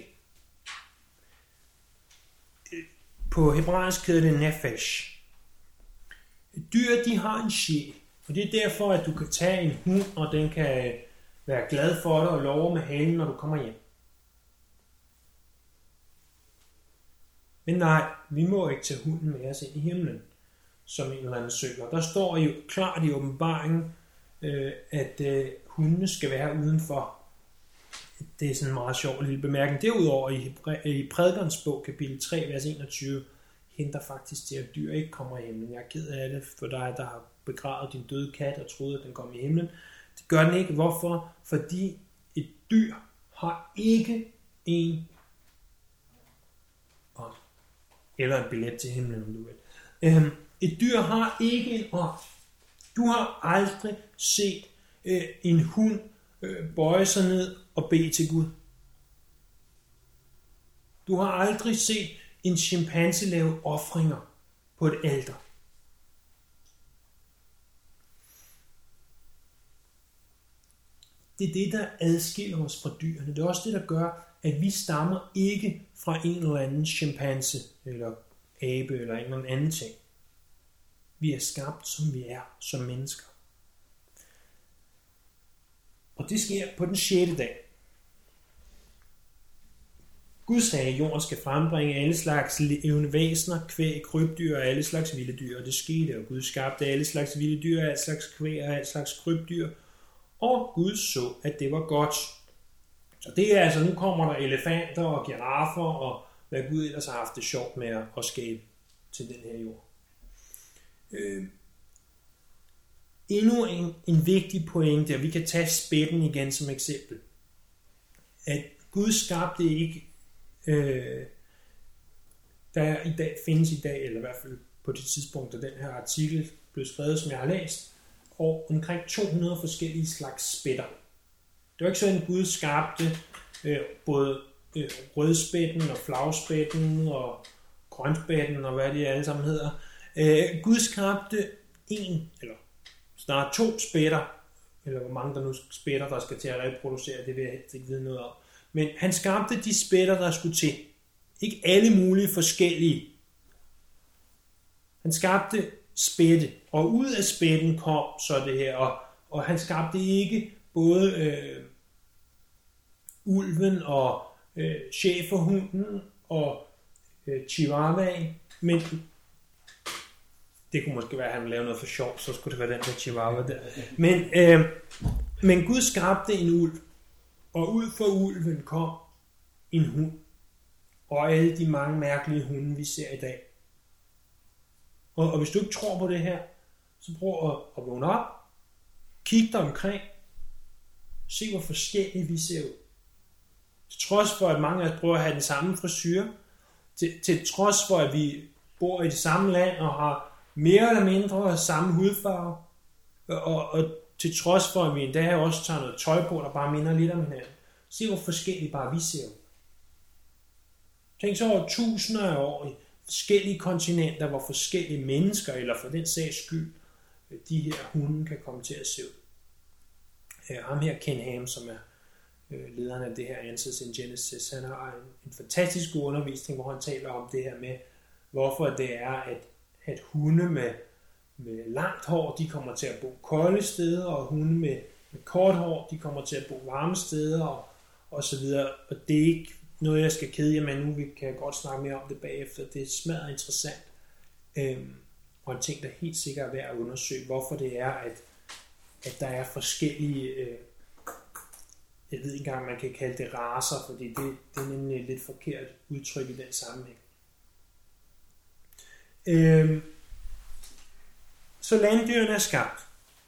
På hebraisk hedder det nefesh. Dyr, de har en sjæl. Og det er derfor, at du kan tage en hund, og den kan være glad for dig og love med halen, når du kommer hjem. Men nej, vi må ikke tage hunden med os ind i himlen, som en eller anden synger. Der står jo klart i åbenbaringen, at hundene skal være udenfor. Det er sådan en meget sjov lille bemærkning. Derudover i, i Prædikernes bog, kapitel tre, vers enogtyve, henter faktisk til, at dyr ikke kommer i himlen. Jeg er ked af det for dig, der har begravet din døde kat og troede, at den kom i himlen. Det gør den ikke. Hvorfor? Fordi et dyr har ikke en ånd. Eller en billet til himlen, om du vil. Øhm, et dyr har ikke en ånd. Du har aldrig set øh, en hund øh, bøje sig ned og bede til Gud. Du har aldrig set en chimpanse lave ofringer på et alter. Det er det, der adskiller os fra dyrene. Det er også det, der gør, at vi stammer ikke fra en eller anden chimpanse, eller abe, eller en eller anden ting. Vi er skabt, som vi er, som mennesker. Og det sker på den sjette dag. Gud sagde, at jorden skal frembringe alle slags levende væsener, kvæg, krybdyr og alle slags vilde dyr. Og det skete, og Gud skabte alle slags vilde dyr, alle slags kvæg og alle slags krybdyr. Og Gud så, at det var godt. Så det er altså, nu kommer der elefanter og giraffer og hvad Gud ellers har haft det sjovt med at skabe til den her jord. Øh, endnu en, en vigtig pointe, og vi kan tage spætten igen som eksempel. At Gud skabte ikke, øh, der i dag, findes i dag, eller i hvert fald på det tidspunkt, da den her artikel blev skrevet, som jeg har læst, og omkring to hundrede forskellige slags spætter. Det var ikke sådan, at Gud skabte øh, både øh, rødspætten og flagspætten og grønspætten og hvad de alle sammen hedder. Øh, Gud skabte en, eller snarere to spætter, eller hvor mange der nu spætter, der skal til at reproducere, det vil jeg helst ikke vide noget om. Men han skabte de spætter, der skulle til. Ikke alle mulige forskellige. Han skabte spætte, og ud af spætten kom så det her, og, og han skabte ikke både øh, ulven og øh, schæferhunden og øh, chihuahuaen, men det kunne måske være, at han ville lave noget for sjov, så skulle det være den der chihuahua der. Men, øh, men Gud skabte en ulv, og ud fra ulven kom en hund, og alle de mange mærkelige hunde, vi ser i dag. Og, og hvis du ikke tror på det her, så prøv at, at vågne op, kig dig omkring, se hvor forskellige vi ser ud. Til trods for, at mange af os prøver at have den samme frisyr, til, til trods for, at vi bor i det samme land og har mere eller mindre samme hudfarve, og, og til trods for, at vi endda også tager noget tøj på, der bare minder lidt om hinanden. Se hvor forskellige bare vi ser ud. Tænk så over tusinder af år i forskellige kontinenter, hvor forskellige mennesker, eller for den sags skyld, de her hunde kan komme til at se ud. Ham her, Ken Ham, som er lederen af det her Answers in Genesis, han har en, en fantastisk god undervisning, hvor han taler om det her med, hvorfor det er, at, at hunde med, med langt hår, de kommer til at bo kolde steder, og hunde med, med kort hår, de kommer til at bo varme steder, og, og så videre. Og det er ikke noget, jeg skal kede jer med nu, vi kan godt snakke mere om det bagefter. Det er smadret interessant, øhm, og en ting, der helt sikkert er værd at undersøge, hvorfor det er, at, at der er forskellige, øh, jeg ved ikke engang, man kan kalde det racer, fordi det, det er nemlig et lidt forkert udtryk i den sammenhæng. Øhm, så landdyrene er skabt.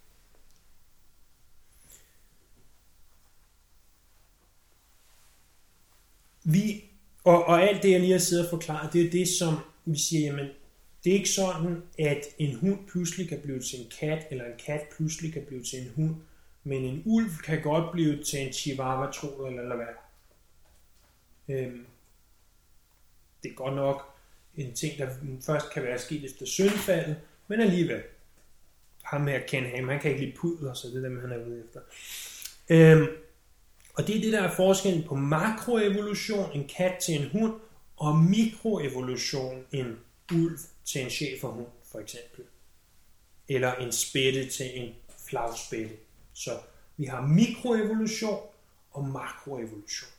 Vi, og, og alt det, jeg lige har siddet og forklaret, det er det, som vi siger, jamen, det er ikke sådan, at en hund pludselig kan blive til en kat, eller en kat pludselig kan blive til en hund, men en ulv kan godt blive til en chihuahua, tro eller, eller hvad. Øhm, det er godt nok en ting, der først kan være sket efter syndfaldet, men alligevel. Ham her, Ken Ham, han kan ikke lide pudler, så det er dem, han er ude efter. Øhm, Og det er det, der er forskellen på makroevolution, en kat til en hund, og mikroevolution, en ulv til en schæferhund, for eksempel. Eller en spætte til en flagspætte. Så vi har mikroevolution og makroevolution.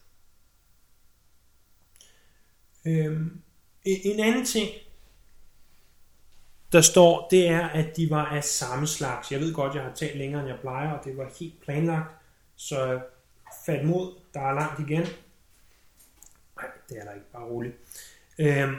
Øhm, en anden ting, der står, det er, at de var af samme slags. Jeg ved godt, jeg har talt længere, end jeg plejer, og det var helt planlagt. Så fat mod, der er langt igen. Nej, det er der ikke, bare roligt. Øhm,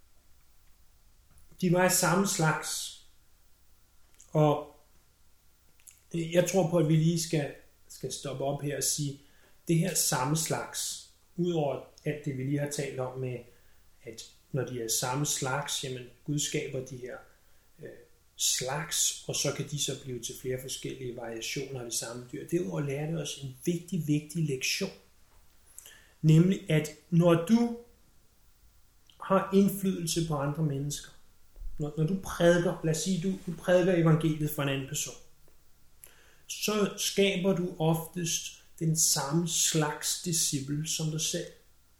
de var af samme slags. Og jeg tror på, at vi lige skal, skal stoppe op her og sige, det her samme slags, udover alt det, vi lige har talt om med, at når de er samme slags, jamen Gud skaber de her øh, slags, og så kan de så blive til flere forskellige variationer af det samme dyr. Derudover lærer det os en vigtig, vigtig lektion. Nemlig, at når du har indflydelse på andre mennesker, når, når du prædiker, lad os sige, du, du prædiker evangeliet for en anden person, så skaber du oftest den samme slags disciple som dig selv.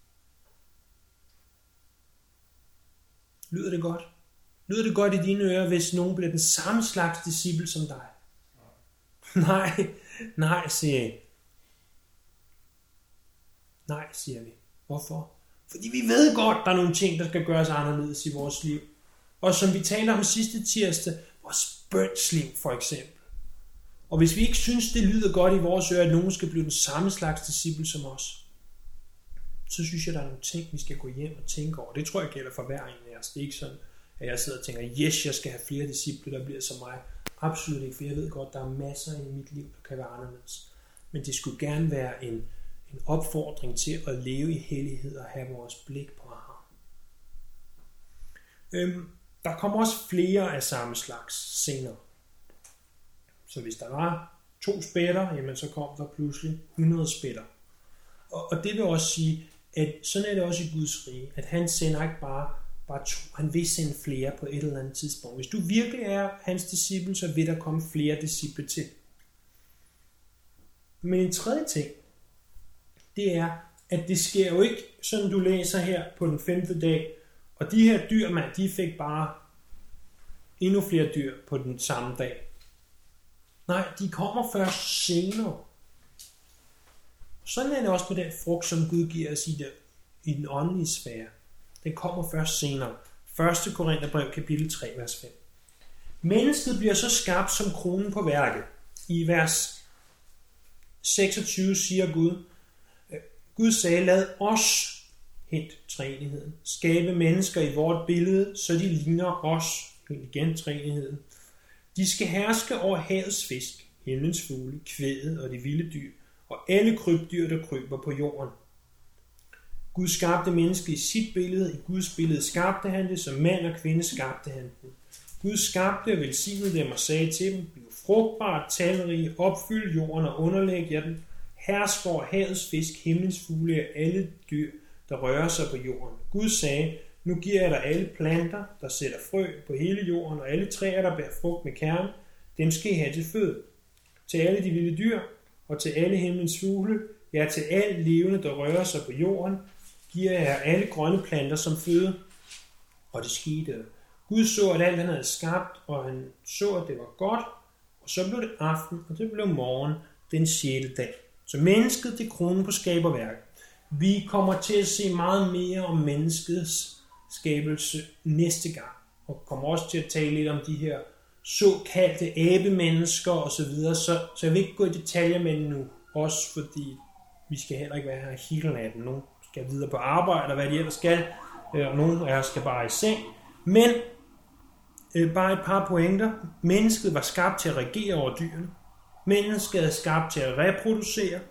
Lyder det godt? Lyder det godt i dine ører, hvis nogen bliver den samme slags disciple som dig? Nej, nej, siger jeg. Nej, siger vi. Hvorfor? Fordi vi ved godt, der er nogle ting, der skal gøres anderledes i vores liv. Og som vi taler om sidste tirsdag, vores bønsliv for eksempel. Og hvis vi ikke synes, det lyder godt i vores ører, at nogen skal blive den samme slags disciple som os, så synes jeg, der er nogle ting, vi skal gå hjem og tænke over. Det tror jeg gælder for hver en af os. Det er ikke sådan, at jeg sidder og tænker, yes, jeg skal have flere disciple, der bliver som mig. Absolut ikke, for jeg ved godt, der er masser i mit liv, der kan være anderledes. Men det skulle gerne være en, en opfordring til at leve i hellighed og have vores blik på ham. Øhm, der kommer også flere af samme slags senere. Så hvis der var to spætter, jamen så kom der pludselig hundrede spætter. Og, og det vil også sige, at sådan er det også i Guds rige, at han sender ikke bare, bare to, han vil sende flere på et eller andet tidspunkt. Hvis du virkelig er hans disciple, så vil der komme flere disciple til. Men en tredje ting, det er, at det sker jo ikke, sådan du læser her på den femte dag, og de her dyr, man, de fik bare endnu flere dyr på den samme dag. Nej, de kommer først senere. Sådan er det også med den frugt, som Gud giver os i, det, i den åndelige sfære. Den kommer først senere. første Korintherbrev, kapitel tre, vers fem. Mennesket bliver så skabt som kronen på værket. I vers seksogtyve siger Gud, Gud sagde, lad os, hent træenigheden, skabe mennesker i vort billede, så de ligner os, igen træenigheden. De skal herske over havets fisk, himlens fugle, kvæget og de vilde dyr, og alle krybdyr, der kryber på jorden. Gud skabte mennesket i sit billede, i Guds billede skabte han det, som mand og kvinde skabte han dem. Gud skabte og velsignede dem og sagde til dem, bliv frugtbart, talrige, opfyld jorden og underlæg jer den, hersk over havets fisk, himlens fugle og alle dyr, der rører sig på jorden. Gud sagde, nu giver jeg dig alle planter, der sætter frø på hele jorden, og alle træer, der bærer frugt med kerne, dem skal I have til føde. Til alle de vilde dyr, og til alle himlens fugle, ja, til alt levende, der rører sig på jorden, giver jeg alle grønne planter som føde. Og det skete. Gud så, at alt han havde skabt, og han så, at det var godt, og så blev det aften, og det blev morgen den sjette dag. Så mennesket, det kronen på skaberværket. Vi kommer til at se meget mere om menneskets skabelse næste gang, og kommer også til at tale lidt om de her såkaldte abemennesker og så videre, så, så jeg vil ikke gå i detaljer med nu, også fordi vi skal heller ikke være her hele natten. Nogle skal videre på arbejde, og hvad de ellers skal, og nogle af os skal bare i seng. Men øh, bare et par pointer. Mennesket var skabt til at regere over dyrene. Mennesket er skabt til at reproducere.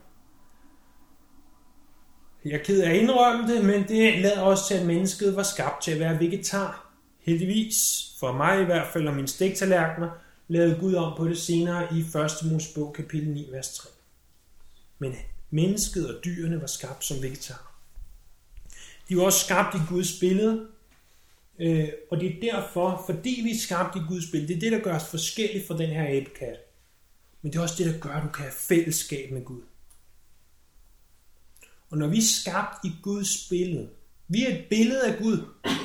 Jeg er ked af at indrømme det, men det lader også til, at mennesket var skabt til at være vegetar. Heldigvis, for mig i hvert fald, og mine stegtallerkener, lavede Gud om på det senere i første Mosebog, kapitel ni, vers tre. Men mennesket og dyrene var skabt som vegetar. De var også skabt i Guds billede, øh, og det er derfor, fordi vi er skabt i Guds billede, det er det, der gør os forskellige fra den her æbekat. Men det er også det, der gør, at du kan have fællesskab med Gud. Og når vi er skabt i Guds billede, vi er et billede af Gud.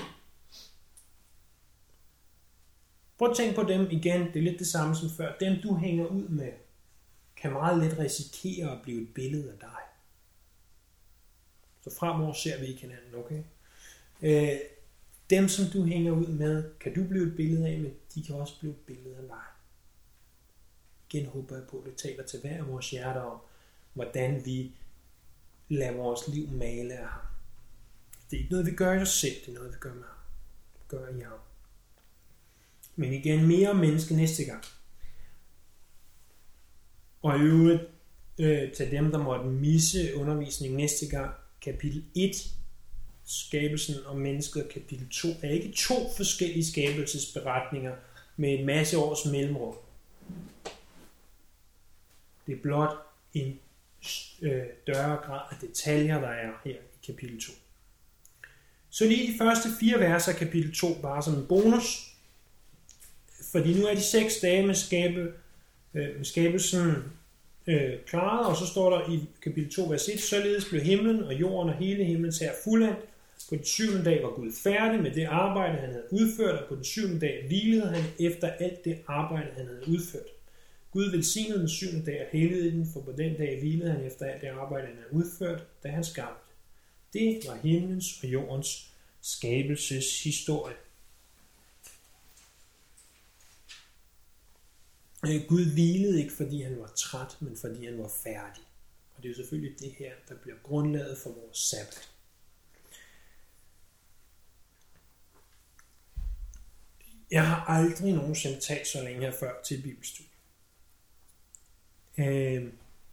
Prøv at tænke på dem igen, det er lidt det samme som før. Dem du hænger ud med, kan meget let risikere at blive et billede af dig. Så fremover ser vi ikke hinanden, okay? Øh, dem som du hænger ud med, kan du blive et billede af, men de kan også blive et billede af dig. Igen håber jeg på, at det taler til hver af vores hjerter om, hvordan vi lader vores liv male af ham. Det er ikke noget, vi gør i os selv, det er noget, vi gør med ham. Gør i ham. Men igen, mere om menneske næste gang. Og i øvrigt, øh, til dem, der måtte misse undervisningen næste gang, kapitel et skabelsen og mennesket og kapitel to er ikke to forskellige skabelsesberetninger med en masse års mellemrum. Det er blot en øh, større grad af detaljer, der er her i kapitel to. Så lige de første fire vers af kapitel to bare som en bonus, fordi nu er de seks dage med, skabe, øh, med skabelsen øh, klaret, og så står der i kapitel to, vers et, således blev himlen og jorden og hele himlens hær fuldendt. På den syvende dag var Gud færdig med det arbejde, han havde udført, og på den syvende dag hvilede han efter alt det arbejde, han havde udført. Gud velsignede den syvende dag og helligede den, for på den dag hvilede han efter alt det arbejde, han havde udført, da han skabte. Det var himlens og jordens skabelseshistorie. Gud hvilede ikke, fordi han var træt, men fordi han var færdig. Og det er jo selvfølgelig det her, der bliver grundlaget for vores sabbat. Jeg har aldrig nogensinde talt så længe her før til et bibelstudie. Øh,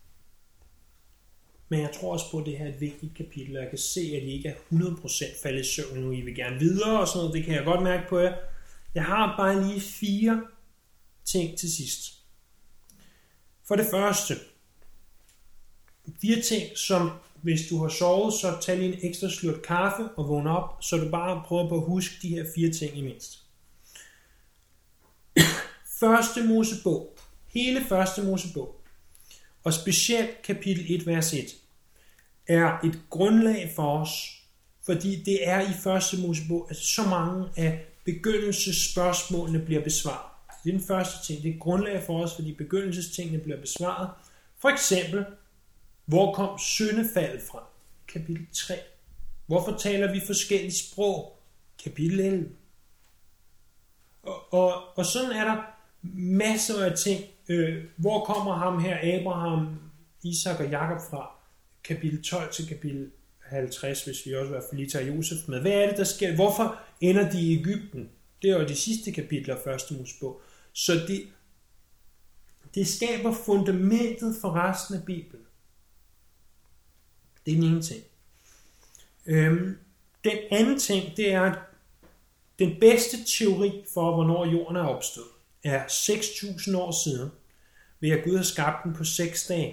men jeg tror også på, at det her er et vigtigt kapitel, og jeg kan se, at I ikke er hundrede procent faldet i søvn nu. I vil gerne videre og sådan noget, det kan jeg godt mærke på jer. Jeg har bare lige fire ting til sidst. For det første, fire ting, som hvis du har sovet, så tag lige en ekstra slurk kaffe og vågn op, så du bare prøver på at huske de her fire ting i mindst. Første Mosebog, hele første Mosebog, og specielt kapitel et, vers et, er et grundlag for os, fordi det er i første Mosebog, at så mange af begyndelsesspørgsmålene bliver besvaret. Det er den første ting, det er et grundlag for os, fordi begyndelsestingene bliver besvaret. For eksempel, hvor kom syndefaldet fra? Kapitel tre. Hvorfor taler vi forskellige sprog? Kapitel elleve. Og, og, og sådan er der masser af ting. Øh, hvor kommer ham her, Abraham, Isak og Jakob fra? Kapitel tolv til kapitel halvtreds, hvis vi også i hvert fald lige tager Josef med. Hvad er det, der sker? Hvorfor ender de i Egypten? Det er jo de sidste kapitler af første Mosebog. Så det, det skaber fundamentet for resten af Bibelen. Det er den ene ting. Øhm, den anden ting, det er, at den bedste teori for, hvornår jorden er opstået, er seks tusind år siden, ved at Gud har skabt den på seks dage.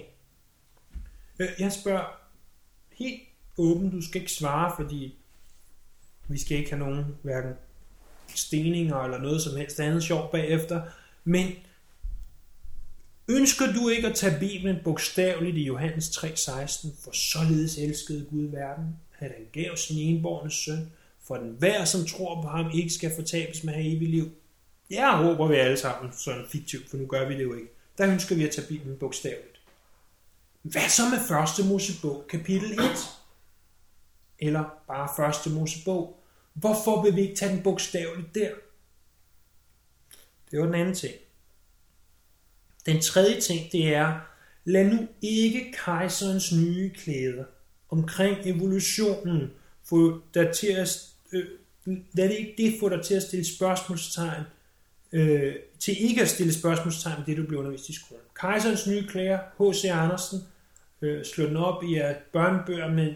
Jeg spørger helt åbent, du skal ikke svare, fordi vi skal ikke have nogen hverken steninger eller noget som helst andet sjovt bagefter, men ønsker du ikke at tage Bibelen bogstaveligt i Johannes tre seksten, for således elskede Gud verden, at han gav sin enbårne søn, for den hver, som tror på ham, ikke skal fortabes med at have evigt liv. Jeg håber vi alle sammen sådan fiktivt, for nu gør vi det jo ikke. Der ønsker vi at tage Bibelen bogstaveligt. Hvad så med første Mosebog, kapitel et? Eller bare første Mosebog? Hvorfor vil vi ikke tage den bogstaveligt der? Det var den anden ting. Den tredje ting, det er, lad nu ikke kejserens nye klæder omkring evolutionen få dig til at, øh, lad det ikke det få dig til at stille spørgsmålstegn, øh, til ikke at stille spørgsmålstegn med det, du blev undervist i skolen. Kejserens nye klæder, H C Andersen, øh, slår den op i at børnebøger, men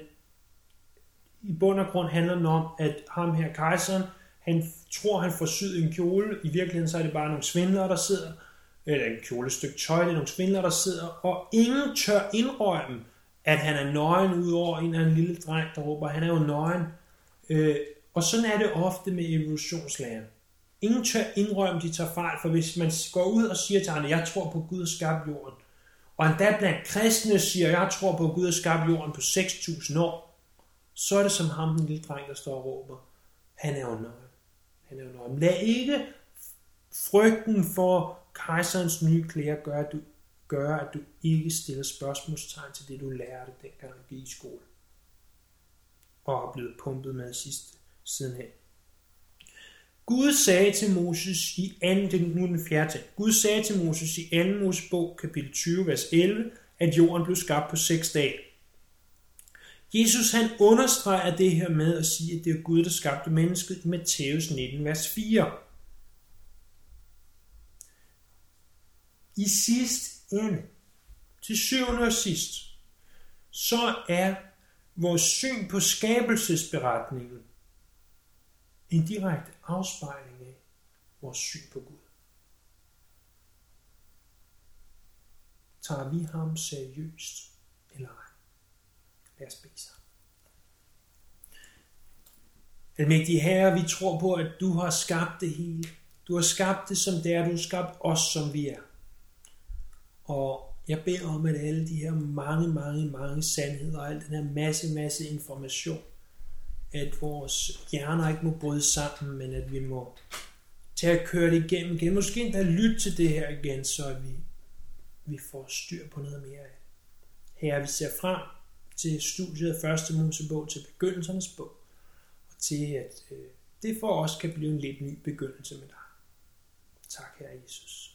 i bund og grund handler den om, at ham her kejseren, han tror, han får syet en kjole. I virkeligheden så er det bare nogle svindlere, der sidder, eller en kjole, et stykke tøj, det er nogle svindlere, der sidder, og ingen tør indrømme, at han er nøgen, udover en af en lille dreng, der råber, han er jo nøgen. Øh, og sådan er det ofte med evolutionslæren. Ingen tør indrømme, de tager fejl, for hvis man går ud og siger til ham, jeg tror på Gud og skabt jorden, og endda blandt kristne siger, jeg tror på Gud og skabt jorden på seks tusind år, så er det som ham, den lille dreng, der står og råber, han er jo nøgen. Han er jo nøgen. Lad ikke frygten for kejserens nye klæder gøre, at du, gøre, at du ikke stiller spørgsmålstegn til det, du lærte dengang du gik i skole. Og er blevet pumpet med sidst sidenhen. Gud sagde til Moses i anden, nu den fjerde ting. Gud sagde til Moses i anden Mosebog, kapitel tyve, vers elleve, at jorden blev skabt på seks dage. Jesus han understreger det her med at sige, at det er Gud, der skabte mennesket i Matthæus nitten, vers fire. I sidst ende, til syvende og sidst, så er vores syn på skabelsesberetningen en direkte afspejling af vores syn på Gud. Tager vi ham seriøst eller ej? Lad os bede sammen. Almægtige Herre, vi tror på, at du har skabt det hele. Du har skabt det, som det er. Du har skabt os, som vi er. Og jeg beder om, at alle de her mange, mange, mange sandheder og al den her masse, masse information, at vores hjerner ikke må bryde sammen, men at vi må tage at køre det igennem igen. Måske endda lytte til det her igen, så at vi, vi får styr på noget mere af. Herre, vi ser frem til studiet af første Mosebog, til begyndelsernes bog, og til at øh, det for os kan blive en lidt ny begyndelse med dig. Tak, Herre Jesus.